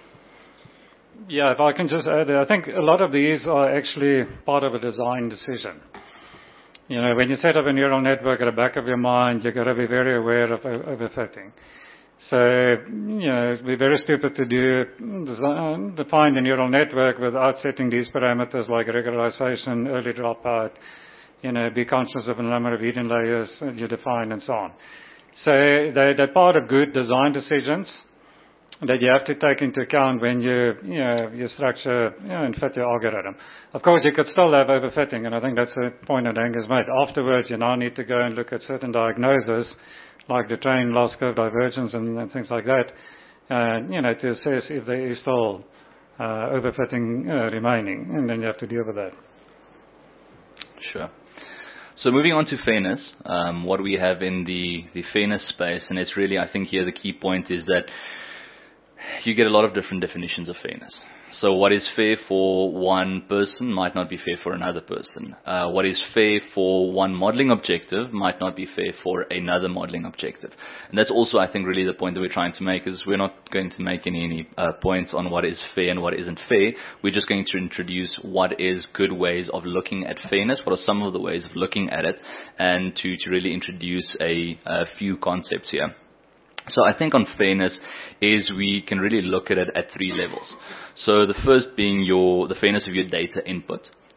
Yeah, if I can just add, I think a lot of these are actually part of a design decision. You know, when you set up a neural network at the back of your mind, you've got to be very aware of overfitting. So, you know, it'd be very stupid to do design, define the neural network without setting these parameters like regularization, early dropout, you know, be conscious of the number of hidden layers you define and so on. So they, they're part of good design decisions that you have to take into account when you, you know, you structure, you know, and fit your algorithm. Of course, you could still have overfitting, and I think that's the point that Angus made. Afterwards, you now need to go and look at certain diagnoses, like the train loss curve divergence and, and things like that, uh, you know, to assess if there is still uh, overfitting uh, remaining, and then you have to deal with that. Sure. So moving on to fairness, um, what we have in the, the fairness space, and it's really, I think here the key point is that you get a lot of different definitions of fairness. So what is fair for one person might not be fair for another person. Uh, what is fair for one modeling objective might not be fair for another modeling objective. And that's also, I think, really the point that we're trying to make, is we're not going to make any, any uh, points on what is fair and what isn't fair. We're just going to introduce what is good ways of looking at fairness, what are some of the ways of looking at it, and to, to really introduce a, a few concepts here. So I think on fairness is we can really look at it at three levels. So the first being your the fairness of your data input.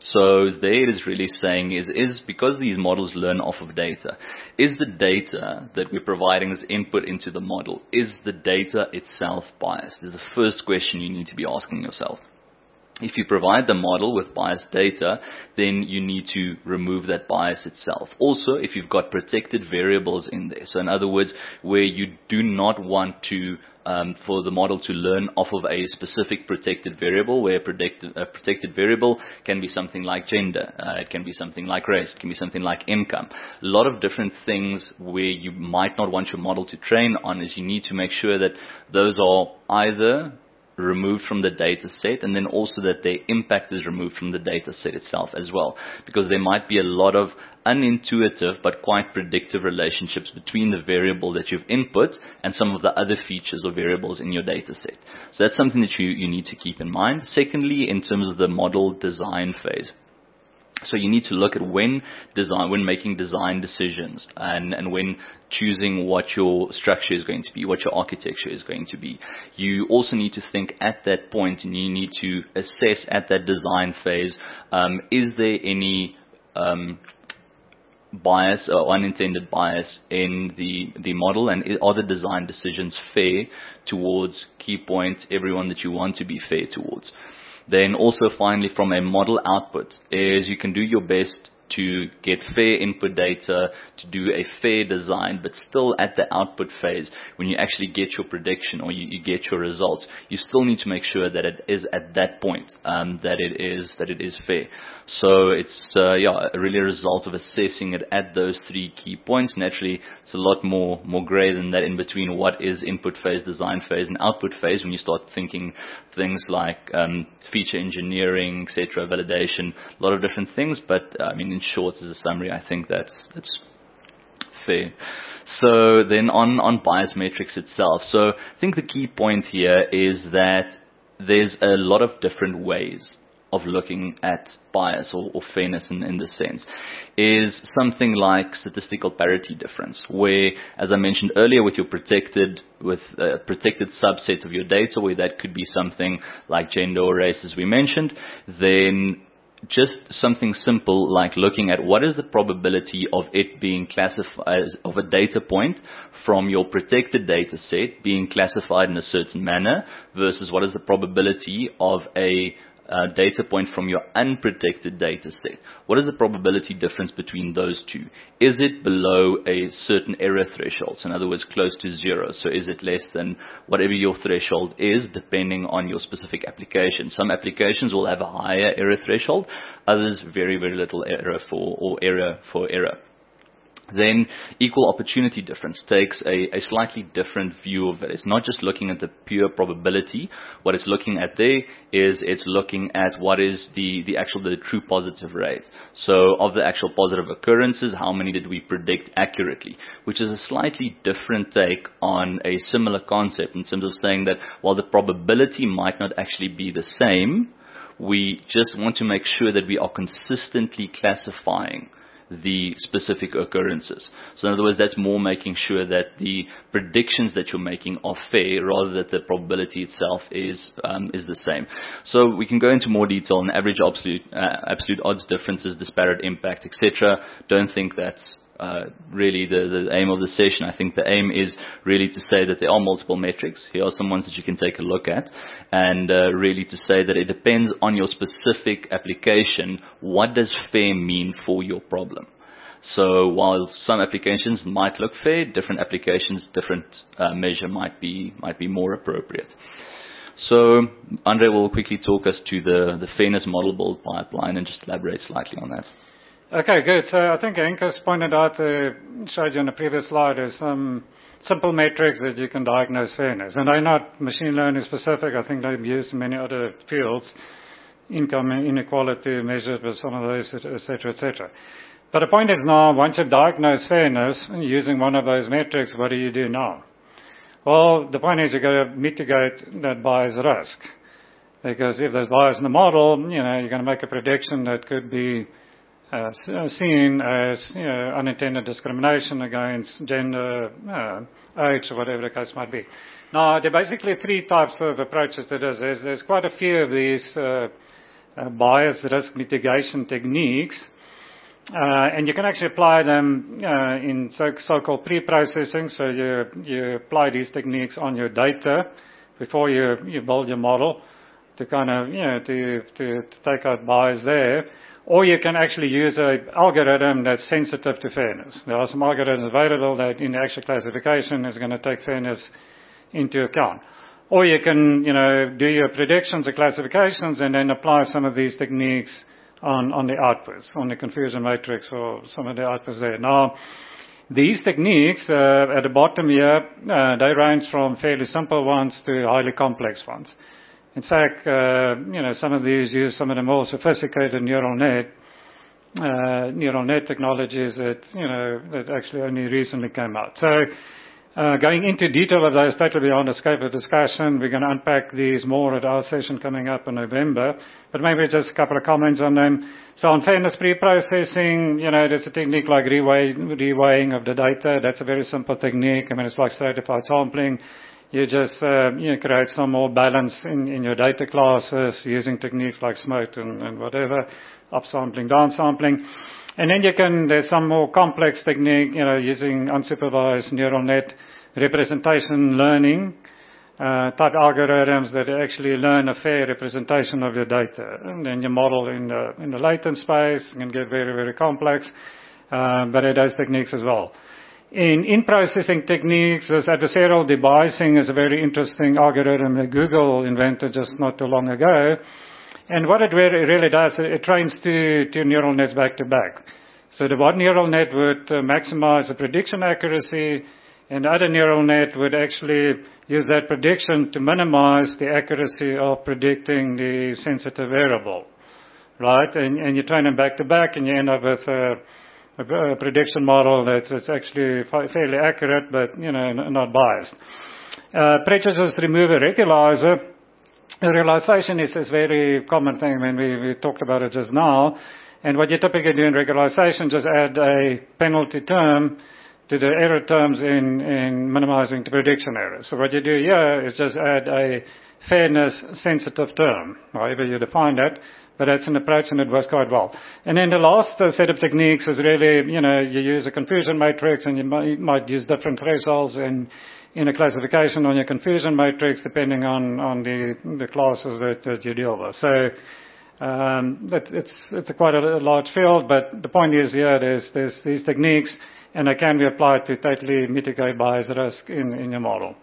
So there it is really saying is, is because these models learn off of data, is the data that we're providing as input into the model, is the data itself biased? Is the first question you need to be asking yourself. If you provide the model with biased data, then you need to remove that bias itself. Also, if you've got protected variables in there, so in other words, where you do not want to um, for the model to learn off of a specific protected variable, where a protected, a protected variable can be something like gender, uh, it can be something like race, it can be something like income. A lot of different things where you might not want your model to train on is you need to make sure that those are either removed from the data set, and then also that their impact is removed from the data set itself as well, because there might be a lot of unintuitive but quite predictive relationships between the variable that you've input and some of the other features or variables in your data set. So that's something that you, you need to keep in mind. Secondly, in terms of the model design phase, so you need to look at when design, when making design decisions, and, and when choosing what your structure is going to be, what your architecture is going to be. You also need to think at that point, and you need to assess at that design phase, um, is there any um, bias or unintended bias in the, the model, and are the design decisions fair towards key point, everyone that you want to be fair towards. Then also finally, from a model output, is you can do your best to get fair input data, to do a fair design, but still at the output phase, when you actually get your prediction or you, you get your results, you still need to make sure that it is at that point um, that it is that it is fair. So it's uh, yeah, really a result of assessing it at those three key points. Naturally, it's a lot more more grey than that in between what is input phase, design phase, and output phase when you start thinking things like um, feature engineering, et cetera, validation, a lot of different things. But uh, I mean, in short, as a summary, I think that's that's fair. So then on, on bias metrics itself. So I think the key point here is that there's a lot of different ways of looking at bias or, or fairness in, in this sense. Is something like statistical parity difference, where, as I mentioned earlier, with your protected, with a protected subset of your data, where that could be something like gender or race, as we mentioned, then just something simple like looking at what is the probability of it being classified, of a data point from your protected data set being classified in a certain manner versus what is the probability of a Uh, data point from your unprotected data set. What is the probability difference between those two? Is it below a certain error threshold? So in other words, close to zero. So is it less than whatever your threshold is, depending on your specific application? Some applications will have a higher error threshold, others very, very little error for, or error for error. Then equal opportunity difference takes a, a slightly different view of it. It's not just looking at the pure probability. What it's looking at there is it's looking at what is the, the actual, the true positive rate. So of the actual positive occurrences, how many did we predict accurately? Which is a slightly different take on a similar concept in terms of saying that while the probability might not actually be the same, we just want to make sure that we are consistently classifying the specific occurrences. So in other words, that's more making sure that the predictions that you're making are fair rather than the probability itself is um, is the same. So we can go into more detail on average, absolute, uh, absolute odds differences, disparate impact, et cetera. Don't think that's Uh, really the, the aim of the session. I think the aim is really to say that there are multiple metrics. Here are some ones that you can take a look at, and uh, really to say that it depends on your specific application. What does fair mean for your problem? So while some applications might look fair, different applications, different uh, measure might be might be more appropriate. So Andre will quickly talk us to the, the fairness model build pipeline and just elaborate slightly on that. Okay, good. So I think Henkus pointed out, uh, showed you on the previous slide, is some simple metrics that you can diagnose fairness. And they're not machine learning specific. I think they're used in many other fields. Income inequality measured with some of those, et cetera, et cetera. But the point is now, once you diagnose fairness using one of those metrics, what do you do now? Well, the point is you've got to mitigate that bias risk. Because if there's bias in the model, you know, you're going to make a prediction that could be Uh, seen as, you know, unintended discrimination against gender, uh, age, or whatever the case might be. Now, there are basically three types of approaches to this. There's, there's quite a few of these uh, uh, bias risk mitigation techniques. Uh, and you can actually apply them uh, in so, so-called pre-processing. So you, you apply these techniques on your data before you, you build your model to kind of, you know, to, to, to take out bias there. Or you can actually use an algorithm that's sensitive to fairness. There are some algorithms available that in the actual classification is going to take fairness into account. Or you can, you know, do your predictions or classifications and then apply some of these techniques on, on the outputs, on the confusion matrix or some of the outputs there. Now, these techniques uh, at the bottom here, uh, they range from fairly simple ones to highly complex ones. In fact, uh, you know, some of these use some of the more sophisticated neural net, uh, neural net technologies that, you know, that actually only recently came out. So, Uh, going into detail of those totally beyond the scope of discussion. We're going to unpack these more at our session coming up in November, but maybe just a couple of comments on them. So on fairness pre-processing, you know, there's a technique like reweigh, reweighing of the data. That's a very simple technique. I mean, it's like stratified sampling. You just, uh, you know, create some more balance in, in your data classes using techniques like SMOT and, and whatever, upsampling, downsampling. And then you can, there's some more complex technique, you know, using unsupervised neural net representation learning, uh, type algorithms that actually learn a fair representation of your data. And then you model in the, in the latent space, it can get very, very complex, uh, but it has techniques as well. In in-processing techniques, this adversarial debiasing is a very interesting algorithm that Google invented just not too long ago. And what it really, really does, it trains two, two neural nets back to back. So the one neural net would uh, maximize the prediction accuracy, and the other neural net would actually use that prediction to minimize the accuracy of predicting the sensitive variable, right? And, and you train them back to back, and you end up with a, a, a prediction model that's, that's actually fairly accurate, but, you know, not biased. Uh, prejudice remover regularizer. Regularization is a very common thing. I mean, we, we talked about it just now. And what you typically do in regularization, just add a penalty term to the error terms in, in minimizing the prediction error. So what you do here is just add a fairness-sensitive term, however you define that. But that's an approach, and it works quite well. And then the last uh, set of techniques is really, you know, you use a confusion matrix, and you might, might use different thresholds in in a classification on your confusion matrix, depending on, on the, the classes that, that you deal with. So um, that, it's, it's a quite a large field, but the point is here, there's, there's these techniques, and they can be applied to totally mitigate bias risk in, in your model.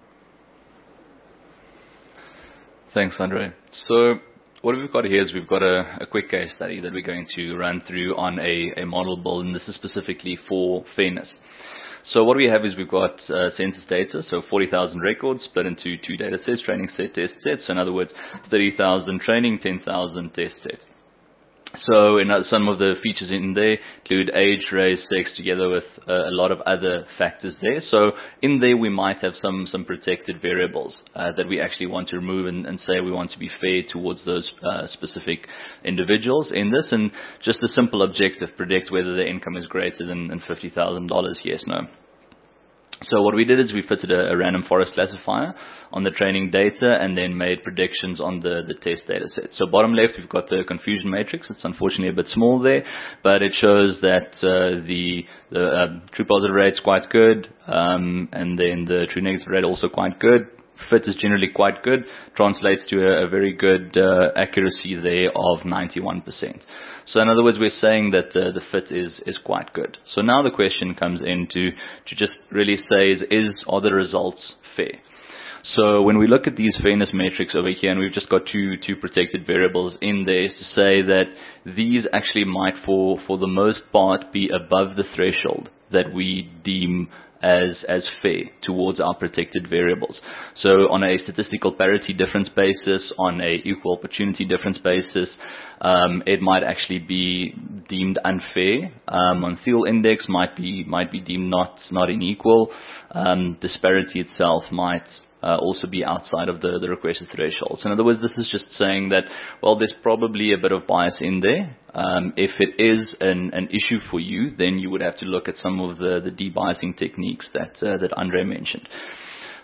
Thanks, Andre. So what we've got here is we've got a, a quick case study that we're going to run through on a, a model build, and this is specifically for fairness. So what we have is we've got uh, census data, so forty thousand records split into two data sets, training set, test set. So in other words, thirty thousand training, ten thousand test set. So in uh, some of the features in there include age, race, sex, together with uh, a lot of other factors there. So in there we might have some some protected variables uh, that we actually want to remove and, and say we want to be fair towards those uh, specific individuals in this. And just a simple objective, predict whether their income is greater than, than fifty thousand dollars, yes, no. So what we did is we fitted a, a random forest classifier on the training data and then made predictions on the, the test data set. So bottom left, we've got the confusion matrix. It's unfortunately a bit small there, but it shows that uh, the, the uh, true positive rate's quite good, um, and then the true negative rate also quite good. Fit is generally quite good, translates to a, a very good uh, accuracy there of ninety-one percent. So in other words, we're saying that the, the fit is, is quite good. So now the question comes in to, to just really say is, is, are the results fair? So when we look at these fairness metrics over here, and we've just got two, two protected variables in there, is to say that these actually might for, for the most part be above the threshold that we deem as as fair towards our protected variables. So on a statistical parity difference basis, on a equal opportunity difference basis, um, it might actually be deemed unfair. Um, on Thiel index might be might be deemed not not unequal. Um, disparity itself might Uh, also be outside of the, the requested thresholds. In other words, this is just saying that, well, there's probably a bit of bias in there. Um, if it is an, an issue for you, then you would have to look at some of the, the debiasing techniques that uh, that Andre mentioned.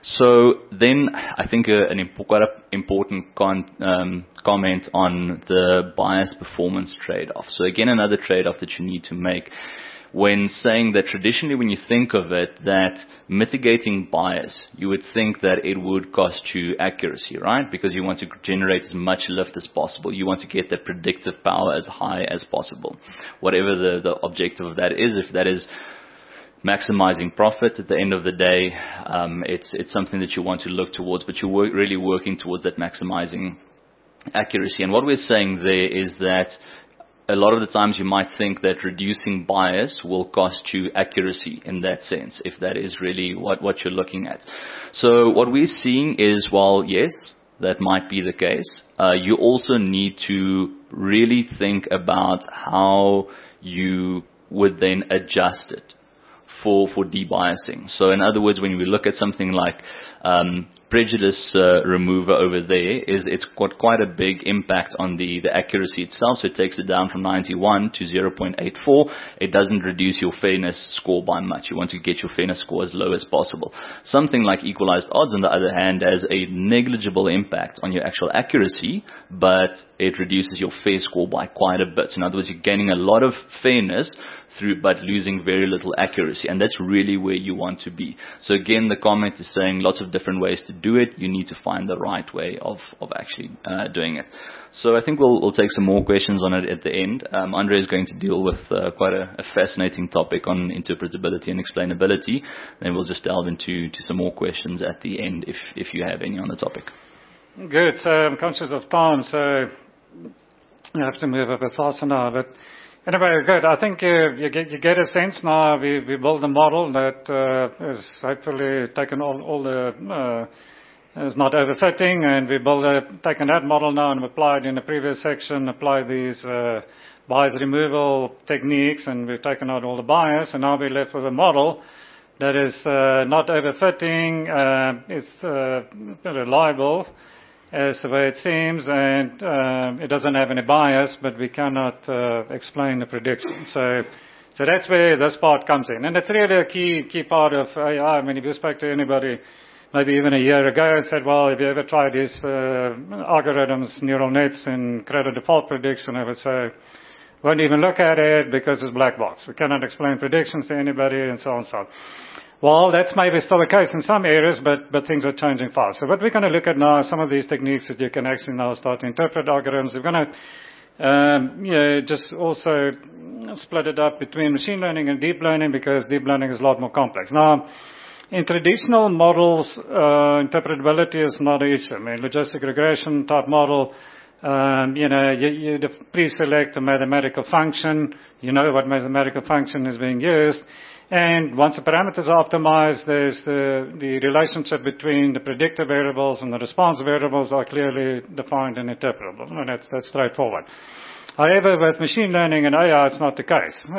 So then I think a, an imp- quite an important con- um, comment on the bias performance trade-off. So again, another trade-off that you need to make when saying that traditionally when you think of it, that mitigating bias, you would think that it would cost you accuracy, right? Because you want to generate as much lift as possible. You want to get the predictive power as high as possible. Whatever the, the objective of that is, if that is maximizing profit at the end of the day, um, it's it's something that you want to look towards, but you're work, really working towards that maximizing accuracy. And what we're saying there is that a lot of the times you might think that reducing bias will cost you accuracy in that sense, if that is really what, what you're looking at. So what we're seeing is, while yes, that might be the case, uh, you also need to really think about how you would then adjust it for, for debiasing. So in other words, when we look at something like um, prejudice uh, remover over there, is it's got quite a big impact on the, the accuracy itself. So it takes it down from ninety-one to zero point eight four. It doesn't reduce your fairness score by much. You want to get your fairness score as low as possible. Something like equalized odds, on the other hand, has a negligible impact on your actual accuracy, but it reduces your fair score by quite a bit. So in other words, you're gaining a lot of fairness through, but losing very little accuracy. And that's really where you want to be. So again, the comment is saying lots of different ways to do it. You need to find the right way of, of actually uh, doing it. So I think we'll, we'll take some more questions on it at the end. Um, Andre is going to deal with uh, quite a, a fascinating topic on interpretability and explainability. Then we'll just delve into to some more questions at the end if, if you have any on the topic. Good. So I'm conscious of time, so I have to move a bit faster now. But anyway, good. I think you, you, get, you get a sense now. We, we build a model that uh, is hopefully taken all, all the, uh, is not overfitting, and we build a, taken that model now and applied in the previous section, applied these uh, bias removal techniques, and we've taken out all the bias, and now we're left with a model that is uh, not overfitting, uh, it's uh, reliable as the way it seems, and um, it doesn't have any bias, but we cannot uh, explain the prediction. So, so that's where this part comes in, and it's really a key key part of A I. I mean, if you spoke to anybody, maybe even a year ago, and said, "Well, have you ever tried these uh, algorithms, neural nets, in credit default prediction?" I would say, "Won't even look at it because it's black box. We cannot explain predictions to anybody," and so on and so on. Well, that's maybe still the case in some areas, but, but things are changing fast. So what we're going to look at now are some of these techniques that you can actually now start to interpret algorithms. We're going to um, you know, just also split it up between machine learning and deep learning, because deep learning is a lot more complex. Now, in traditional models, uh, interpretability is not an issue. I mean, logistic regression type model, um, you know, you, you pre-select a mathematical function. You know what mathematical function is being used. And once the parameters are optimized, there's the, the relationship between the predictor variables and the response variables are clearly defined and interpretable. And that's, that's straightforward. However, with machine learning and A I, it's not the case. Uh,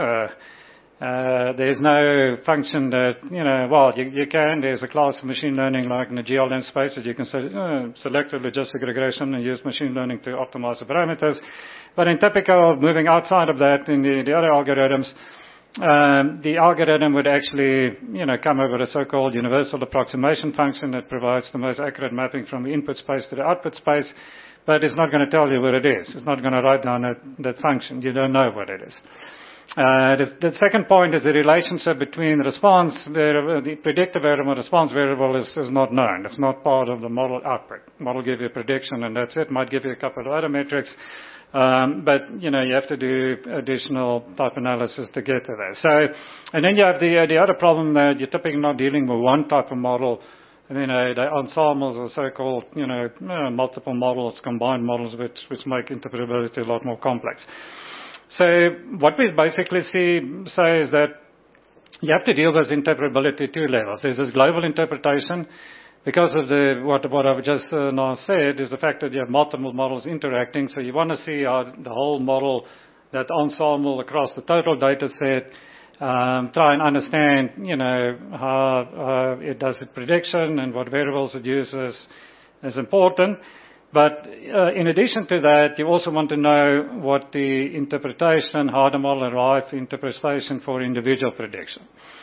uh, there's no function that, you know, well, you, you can. There's a class of machine learning like in the G L M space that you can say, uh, selective logistic regression and use machine learning to optimize the parameters. But in typical moving outside of that, in the, the other algorithms, Um, the algorithm would actually, you know, come up with a so-called universal approximation function that provides the most accurate mapping from the input space to the output space, but it's not going to tell you what it is. It's not going to write down that, that function. You don't know what it is. Uh, the, the second point is the relationship between the response, the, the predictor variable and response variable is, is not known. It's not part of the model output. Model give you a prediction and that's it. Might give you a couple of other metrics. Um, but, you know, you have to do additional type analysis to get to that. So, and then you have the, uh, the other problem that you're typically not dealing with one type of model. I mean, uh, the ensembles are so-called, you know, uh, multiple models, combined models, which, which make interpretability a lot more complex. So what we basically see, say is that you have to deal with interpretability two levels. There's this global interpretation. Because of the, what, what I've just uh, now said, is the fact that you have multiple models interacting. So you want to see how the whole model, that ensemble across the total data set, um, try and understand, you know, how, how it does its prediction and what variables it uses is important. But uh, in addition to that, you also want to know what the interpretation, how the model arrived, interpretation for individual prediction.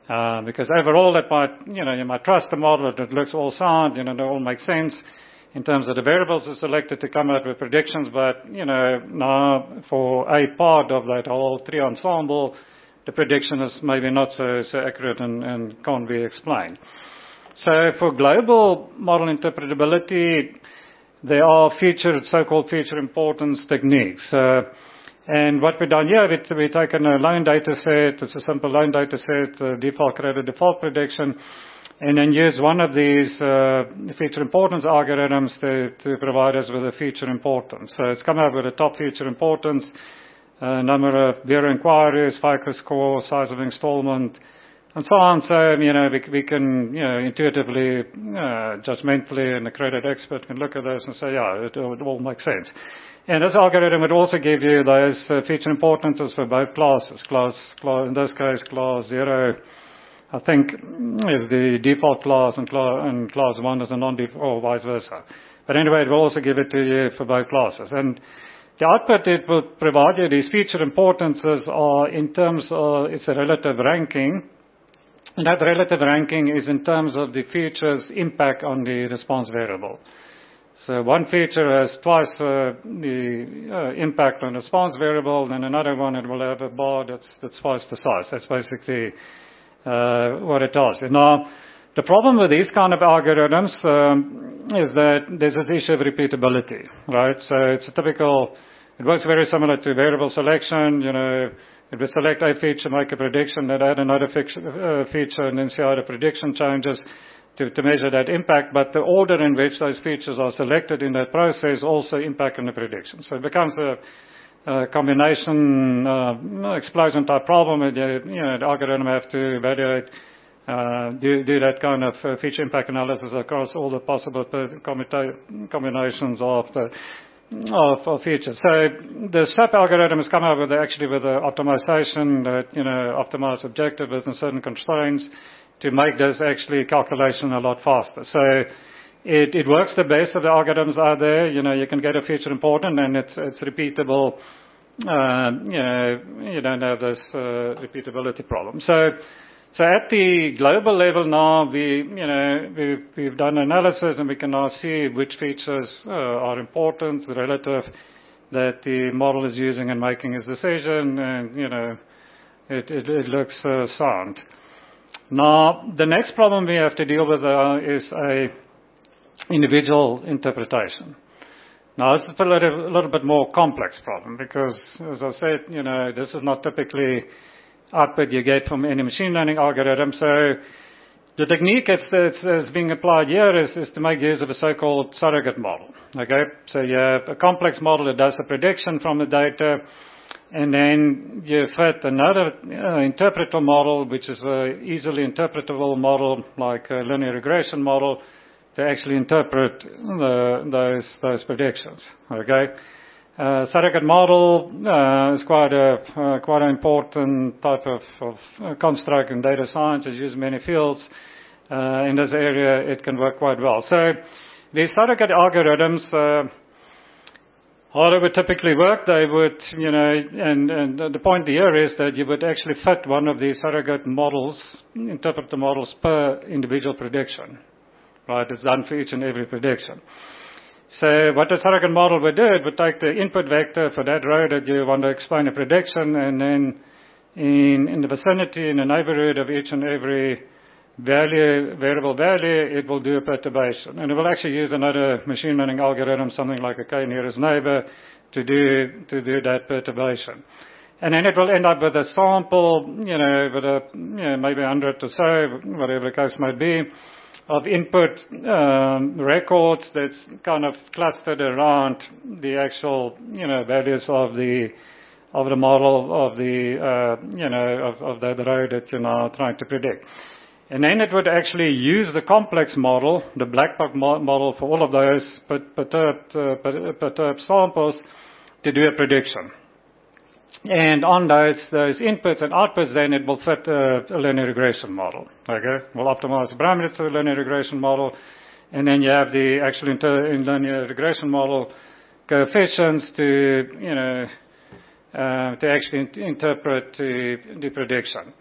Uh, because overall, it might, you know, you might trust the model, it looks all sound, you know, they all make sense in terms of the variables are selected to come up with predictions, but, you know, now for a part of that whole tree ensemble, the prediction is maybe not so, so accurate and, and can't be explained. So for global model interpretability, there are featured, so-called feature importance techniques. Uh, and what we've done here, we, we've taken a line data set, it's a simple line data set, uh, default created default prediction, and then use one of these uh, feature importance algorithms to, to provide us with a feature importance. So it's come up with a top feature importance, uh, number of bureau inquiries, FICO score, size of installment, and so on. So, you know, we, we can, you know, intuitively, uh, judgmentally, and a credit expert can look at this and say, yeah, it, it all makes sense. And this algorithm would also give you those uh, feature importances for both classes. Class, class, in this case, class zero, I think, is the default class, and, class, and class one is a non-default, or vice versa. But anyway, it will also give it to you for both classes. And the output it will provide you, these feature importances are in terms of, it's a relative ranking. And that relative ranking is in terms of the feature's impact on the response variable. So one feature has twice uh, the uh, impact on the response variable, then another one it will have a bar that's, that's twice the size. That's basically uh, what it does. Now, the problem with these kind of algorithms um, is that there's this issue of repeatability, right? So it's a typical, it works very similar to variable selection, you know. If we select a feature, make a prediction, then add another feature, uh, feature and then see how the prediction changes to, to measure that impact. But the order in which those features are selected in that process also impact on the prediction. So it becomes a, a combination uh, explosion type problem. And you, you know, the algorithm have to evaluate, uh, do, do that kind of uh, feature impact analysis across all the possible combinations of the Of, of features. So the S A P algorithm has come up with actually with an optimization that, you know, optimize objective within certain constraints to make this actually calculation a lot faster. So it, it works the best of the algorithms out there. You know, you can get a feature important and it's, it's repeatable. Uh, you know, you don't have this uh, repeatability problem. So So at the global level now, we, you know, we've, we've done analysis and we can now see which features uh, are important, relative that the model is using in making its decision, and, you know, it, it, it looks uh, sound. Now, the next problem we have to deal with uh, is a individual interpretation. Now, this is a little, a little bit more complex problem because, as I said, you know, this is not typically output you get from any machine learning algorithm. So the technique that's, that's, that's being applied here is, is to make use of a so-called surrogate model. Okay, so you have a complex model that does a prediction from the data, and then you fit another uh, interpretable model, which is an easily interpretable model, like a linear regression model, to actually interpret the, those those predictions. Okay. Uh, surrogate model uh, is quite a uh, quite an important type of, of uh, construct in data science. It's used in many fields. Uh, in this area, it can work quite well. So these surrogate algorithms, uh, how they would typically work, they would, you know, and, and the point here is that you would actually fit one of these surrogate models, interpret the models per individual prediction. Right? It's done for each and every prediction. So what the surrogate model would do, it would take the input vector for that row that you want to explain a prediction, and then in, in the vicinity, in the neighborhood of each and every value, variable value, it will do a perturbation. And it will actually use another machine learning algorithm, something like a k-nearest neighbor, to do, to do that perturbation. And then it will end up with a sample, you know, with a, you know, maybe one hundred or so, whatever the case might be, of input um, records that's kind of clustered around the actual, you know, values of the of the model of the, uh, you know, of, of the row that you're now trying to predict. And then it would actually use the complex model, the black box mo- model for all of those perturbed, uh, perturbed samples to do a prediction. And on those, those inputs and outputs, then it will fit a, a linear regression model. Okay, we'll optimize the parameters of the linear regression model, and then you have the actual inter, in linear regression model coefficients to, you know, uh, to actually in, interpret the, the prediction.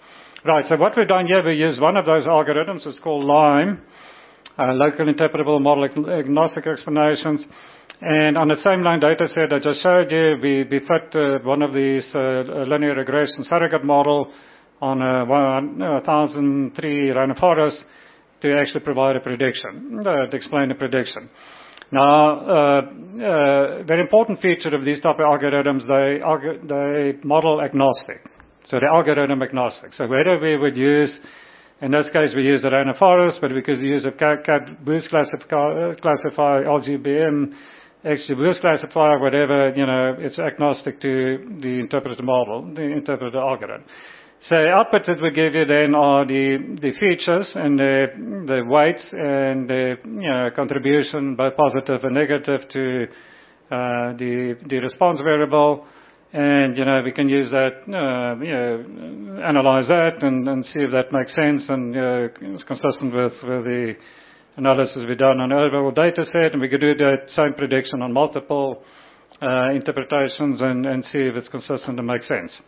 Right, so what we've done here, we use one of those algorithms. It's called LIME, uh, Local Interpretable Model Agnostic Explanations. And on the same line data set I just showed you, we, we fit uh, one of these uh, linear regression surrogate model on a one thousand three random forest to actually provide a prediction, uh, to explain a prediction. Now, uh, uh, very important feature of these type of algorithms, they, they model agnostic. So they're algorithm agnostic. So whether we would use, in this case we use the random forest, but we could use a cat boost classifier, classify L G B M, X G boost classifier, whatever, you know, it's agnostic to the interpreted model, the interpreted algorithm. So outputs that we give you then are the, the features and the, the weights and the, you know, contribution, both positive and negative, to uh, the, the response variable. And, you know, we can use that, uh, you know, analyze that and, and see if that makes sense and uh, is consistent with, with the analysis we've done on the overall data set. And we could do that same prediction on multiple uh, interpretations and, and see if it's consistent and makes sense.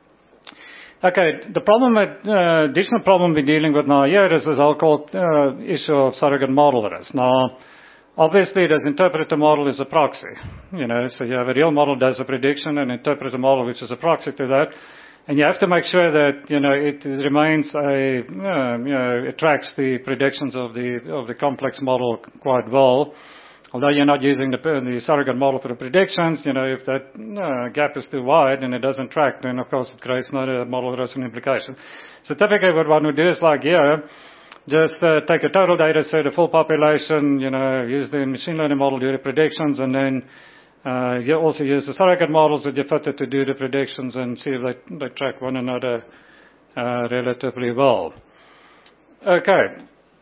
Okay, the problem with, uh, additional problem we're dealing with now here is this whole called uh, issue of surrogate model risk. Now, obviously, this interpreter model is a proxy, you know, so you have a real model does a prediction and interpreter model which is a proxy to that. And you have to make sure that, you know, it remains a, um, you know, it tracks the predictions of the, of the complex model quite well. Although you're not using the, the surrogate model for the predictions, you know, if that uh, gap is too wide and it doesn't track, then of course it creates no model risk and implication. So typically what one would do is like here, just uh, take a total data set, a full population, you know, use the machine learning model, do the predictions, and then uh, you also use the surrogate models that you fitted to do the predictions and see if they, they track one another uh, relatively well. Okay.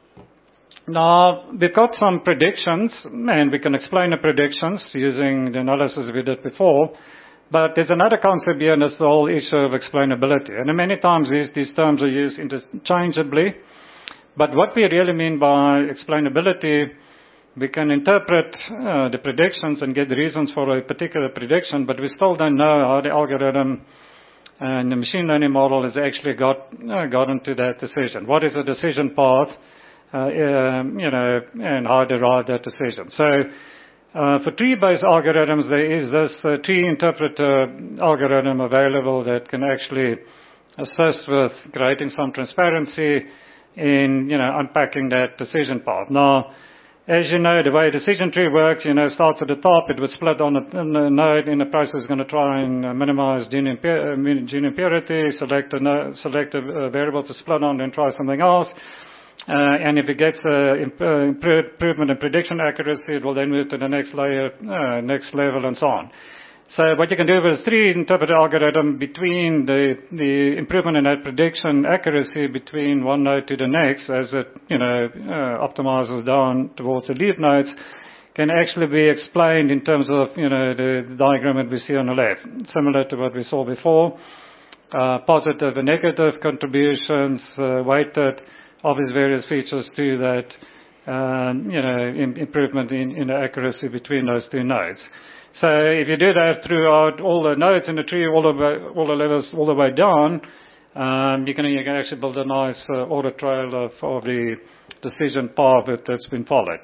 Now, we've got some predictions, and we can explain the predictions using the analysis we did before. But there's another concept here, and that's the whole issue of explainability. And many times these, these terms are used interchangeably. But what we really mean by explainability, we can interpret uh, the predictions and get the reasons for a particular prediction, but we still don't know how the algorithm and the machine learning model has actually got uh, gotten to that decision. What is the decision path? Uh, um, you know, and how to derive that decision. So, uh, for tree-based algorithms, there is this uh, tree interpreter algorithm available that can actually assist with creating some transparency in, you know, unpacking that decision path. Now, as you know, the way a decision tree works, you know, starts at the top, it would split on a, on a node in the process is going to try and uh, minimize gene, impur- uh, gene impurity, select a, no- select a uh, variable to split on, then try something else. Uh, and if it gets uh, imp- uh, improvement in prediction accuracy, it will then move to the next layer, uh, next level, and so on. So what you can do with a tree-interpreted algorithm between the, the improvement in that prediction accuracy between one node to the next, as it, you know, uh, optimizes down towards the leaf nodes, can actually be explained in terms of, you know, the, the diagram that we see on the left, similar to what we saw before. Uh, positive and negative contributions, uh, weighted, of its various features to that, um, you know, in, improvement in, in the accuracy between those two nodes. So if you do that throughout all the nodes in the tree, all the way, all the levels, all the way down, um, you can you can actually build a nice uh, audit trail of, of the decision path that, that's been followed.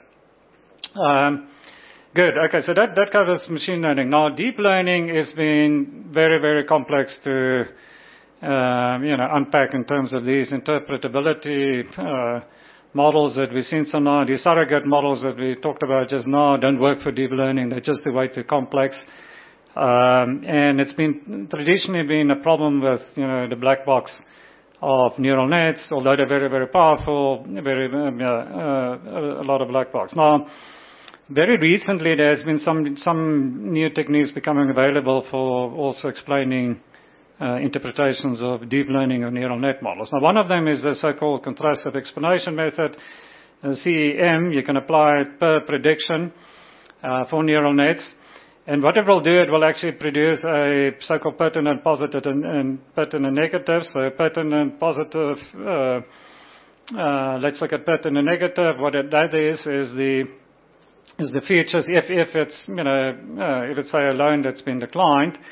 Um, good. Okay, so that that covers machine learning. Now, deep learning has been very very complex to Um, you know, unpack in terms of these interpretability uh, models that we've seen some now. These surrogate models that we talked about just now don't work for deep learning. They're just way too complex. Um, and it's been traditionally been a problem with, you know, the black box of neural nets, although they're very, very powerful, very, um, yeah, uh, a lot of black box. Now, very recently there's been some, some new techniques becoming available for also explaining Uh, interpretations of deep learning or neural net models. Now, one of them is the so-called contrastive explanation method, uh, C E M. You can apply it per prediction uh, for neural nets. And what it will do, it will actually produce a so-called pertinent positive and, and pertinent negative. So pertinent positive, uh, uh, let's look at pertinent negative. What it, that is, is the is the features, if, if it's, you know, uh, if it's, say, a loan that's been declined,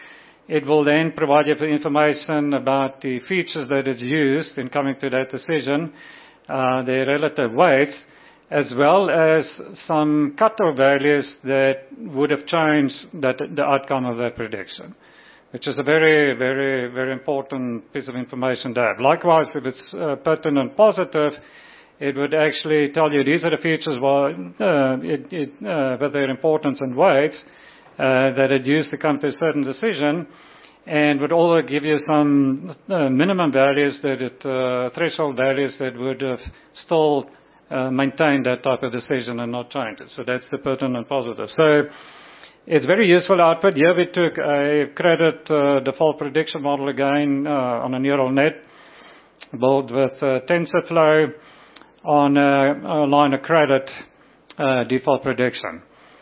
it will then provide you with information about the features that it's used in coming to that decision, uh, their relative weights, as well as some cutoff values that would have changed that, the outcome of that prediction, which is a very, very, very important piece of information to have. Likewise, if it's uh, pertinent positive, it would actually tell you these are the features well, uh, it, it, uh, with their importance and weights uh, that it used to come to a certain decision, and would also give you some uh, minimum values that it, uh, threshold values that would have still uh, maintained that type of decision and not changed it. So that's the pertinent positive. So it's very useful output. Here we took a credit uh, default prediction model again uh, on a neural net built with uh, TensorFlow on a, a line of credit uh, default prediction.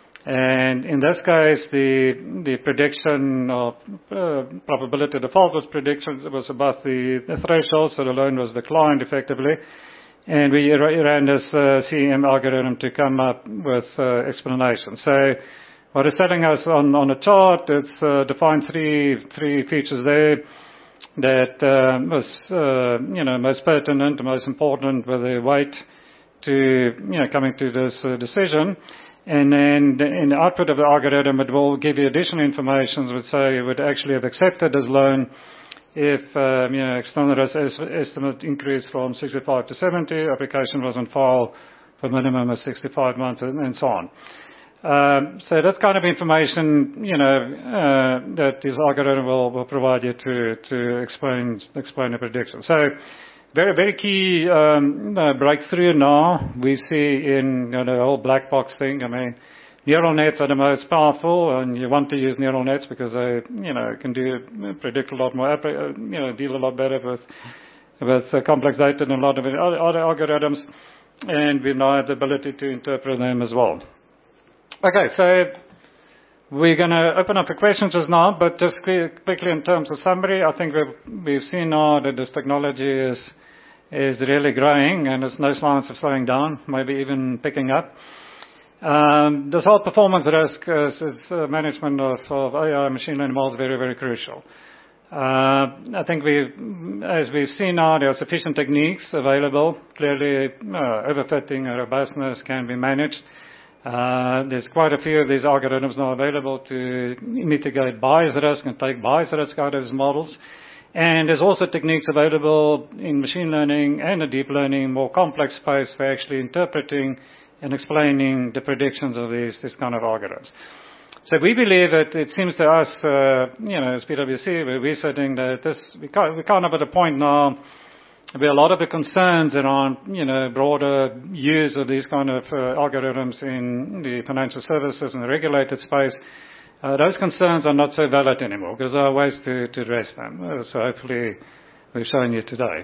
And in this case, the the prediction of uh, probability default was prediction was above the, the threshold, so the loan was declined effectively. And we ran this uh, C E M algorithm to come up with uh, explanations. So what it's telling us on, on the chart, it's uh, defined three three features there that uh, was, uh, you know, most pertinent, most important with the weight to, you know, coming to this uh, decision. And then in the output of the algorithm, it will give you additional information, which say you would actually have accepted this loan if, um, you know, external risk estimate increased from sixty-five to seventy, application was on file for a minimum of sixty-five months, and, and so on. Um, so that kind of information, you know, uh, that this algorithm will, will provide you to, to explain, explain the prediction. So very, very key um, uh, breakthrough now we see in, you know, the whole black box thing. I mean, neural nets are the most powerful, and you want to use neural nets because they, you know, can do, predict a lot more, you know, deal a lot better with, with uh, complex data than a lot of other, other algorithms, and we now have the ability to interpret them as well. Okay, so we're going to open up for questions just now, but just quickly in terms of summary, I think we've, we've seen now that this technology is is really growing, and there's no signs of slowing down, maybe even picking up. Um, this whole performance risk is, is uh, management of, of A I machine learning models very, very crucial. Uh, I think we, as we've seen now, there are sufficient techniques available. Clearly, uh, overfitting and robustness can be managed. Uh, there's quite a few of these algorithms now available to mitigate bias risk and take bias risk out of these models. And there's also techniques available in machine learning and in deep learning, more complex space for actually interpreting and explaining the predictions of these, these kind of algorithms. So we believe that it seems to us, uh, you know, as P W C, we're sitting that this, we can't, we can't have at a point now where a lot of the concerns around, you know, broader use of these kind of uh, algorithms in the financial services and the regulated space, uh, those concerns are not so valid anymore because there are ways to, to address them. Uh, so hopefully we've shown you today.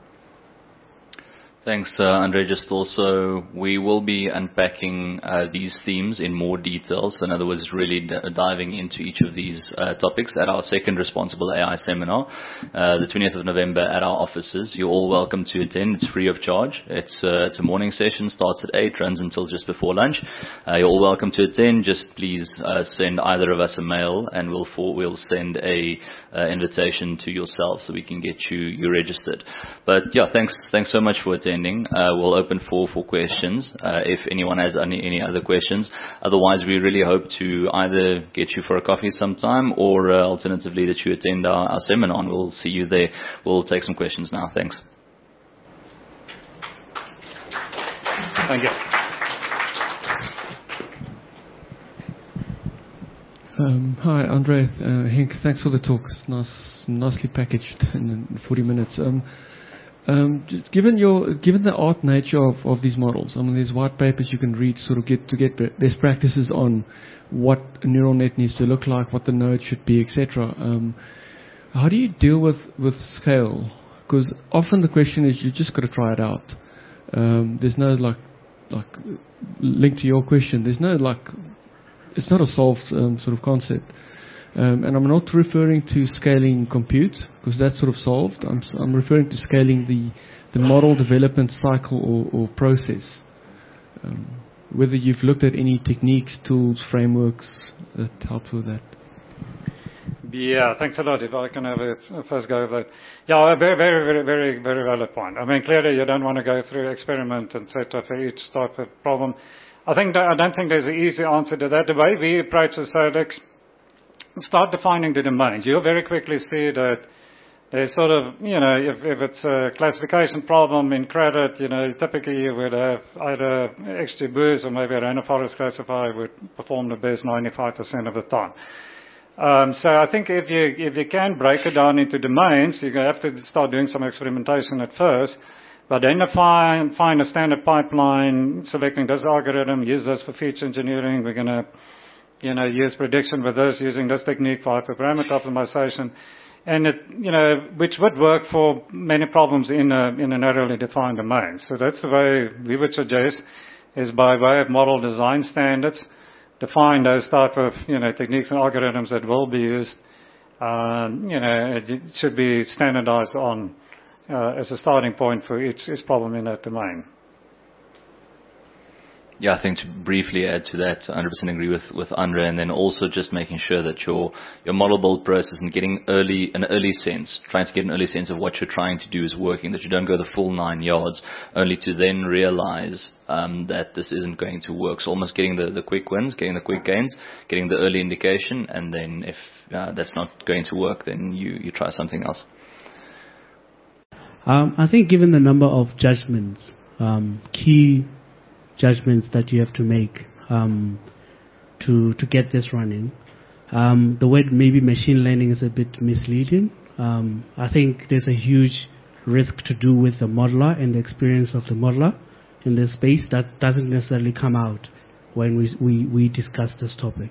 Thanks, uh, Andre. Just also, we will be unpacking uh, these themes in more detail. So in other words, really d- diving into each of these uh, topics at our second Responsible A I seminar, uh, the twentieth of November at our offices. You're all welcome to attend. It's free of charge. It's, uh, it's a morning session, starts at eight, runs until just before lunch. Uh, you're all welcome to attend. Just please uh, send either of us a mail, and we'll for, we'll send a uh, invitation to yourself so we can get you you registered. But yeah, thanks thanks so much for attending. Uh, we'll open for, for questions uh, if anyone has any, any other questions. Otherwise, we really hope to either get you for a coffee sometime or uh, alternatively that you attend our, our seminar, and we'll see you there. We'll take some questions now. Thanks. Thank you. Um, hi, Andre, uh, Henk, thanks for the talk. It's nice, nicely packaged in forty minutes. Um, Um, just given your, given the art nature of, of these models, I mean, there's white papers you can read, sort of get to get best practices on what a neural net needs to look like, what the node should be, et cetera. Um, how do you deal with, with scale? Because often the question is you just got to try it out. Um, there's no like like link to your question. There's no like it's not a solved um, sort of concept. Um, and I'm not referring to scaling compute, because that's sort of solved. I'm, I'm referring to scaling the, the model development cycle or, or process. Um, whether you've looked at any techniques, tools, frameworks that help with that. Yeah, thanks a lot. If I can have a, a first go of that. Yeah, a very, very, very, very, very valid point. I mean, clearly you don't want to go through experiment and et cetera for each type of problem. I think that, I don't think there's an easy answer to that. The way we approach it, so let's start defining the domains. You'll very quickly see that there's sort of, you know, if, if it's a classification problem in credit, you know, typically you would have either X G B O S or maybe a rainforest classifier would perform the best ninety-five percent of the time. Um, so I think if you if you can break it down into domains, you're going to have to start doing some experimentation at first. But then find, find a standard pipeline, selecting this algorithm, use this for feature engineering. We're going to, you know, use prediction with this, using this technique for hyperparameter optimization. And it, you know, which would work for many problems in a, in a narrowly defined domain. So that's the way we would suggest, is by way of model design standards, define those type of, you know, techniques and algorithms that will be used. Um, you know, it should be standardized on uh, as a starting point for each, each problem in that domain. Yeah, I think to briefly add to that, one hundred percent agree with, with Andre, and then also just making sure that your your model build process and getting early an early sense, trying to get an early sense of what you're trying to do is working, that you don't go the full nine yards, only to then realize um, that this isn't going to work. So almost getting the, the quick wins, getting the quick gains, getting the early indication, and then if uh, that's not going to work, then you, you try something else. Um, I think given the number of judgments, um, key judgments that you have to make um, to to get this running. Um, the word maybe machine learning is a bit misleading. Um, I think there's a huge risk to do with the modeler and the experience of the modeler in this space that doesn't necessarily come out when we we, we discuss this topic.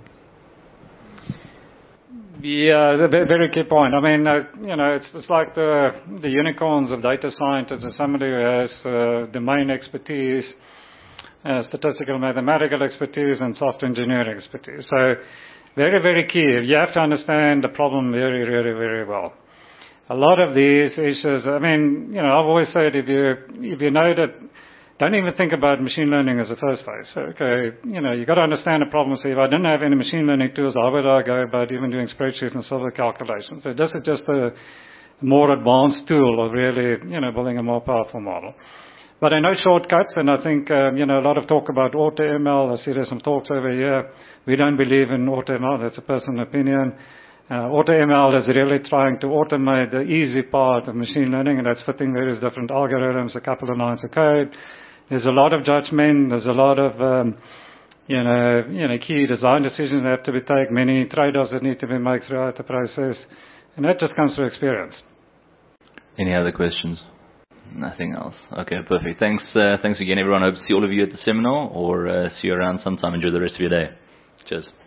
Yeah, a very key point. I mean, uh, you know, it's, it's like the the unicorns of data scientists, as somebody who has uh, domain expertise, Uh, statistical mathematical expertise and software engineering expertise. So very, very key. You have to understand the problem very, very, very well. A lot of these issues, I mean, you know, I've always said if you, if you know that, don't even think about machine learning as a first phase. So, okay, you know, you got to understand the problem. So if I didn't have any machine learning tools, how would I go about even doing spreadsheets and silver calculations? So this is just a more advanced tool of really, you know, building a more powerful model. But I know shortcuts, and I think, um, you know, a lot of talk about AutoML. I see there's some talks over here. We don't believe in AutoML. That's a personal opinion. Uh, AutoML is really trying to automate the easy part of machine learning, and that's fitting various different algorithms, a couple of lines of code. There's a lot of judgment. There's a lot of, um, you know, you know, key design decisions that have to be taken, many trade-offs that need to be made throughout the process. And that just comes through experience. Any other questions? Nothing else. Okay, perfect. Thanks, uh, thanks again, everyone. I hope to see all of you at the seminar or uh, see you around sometime. Enjoy the rest of your day. Cheers.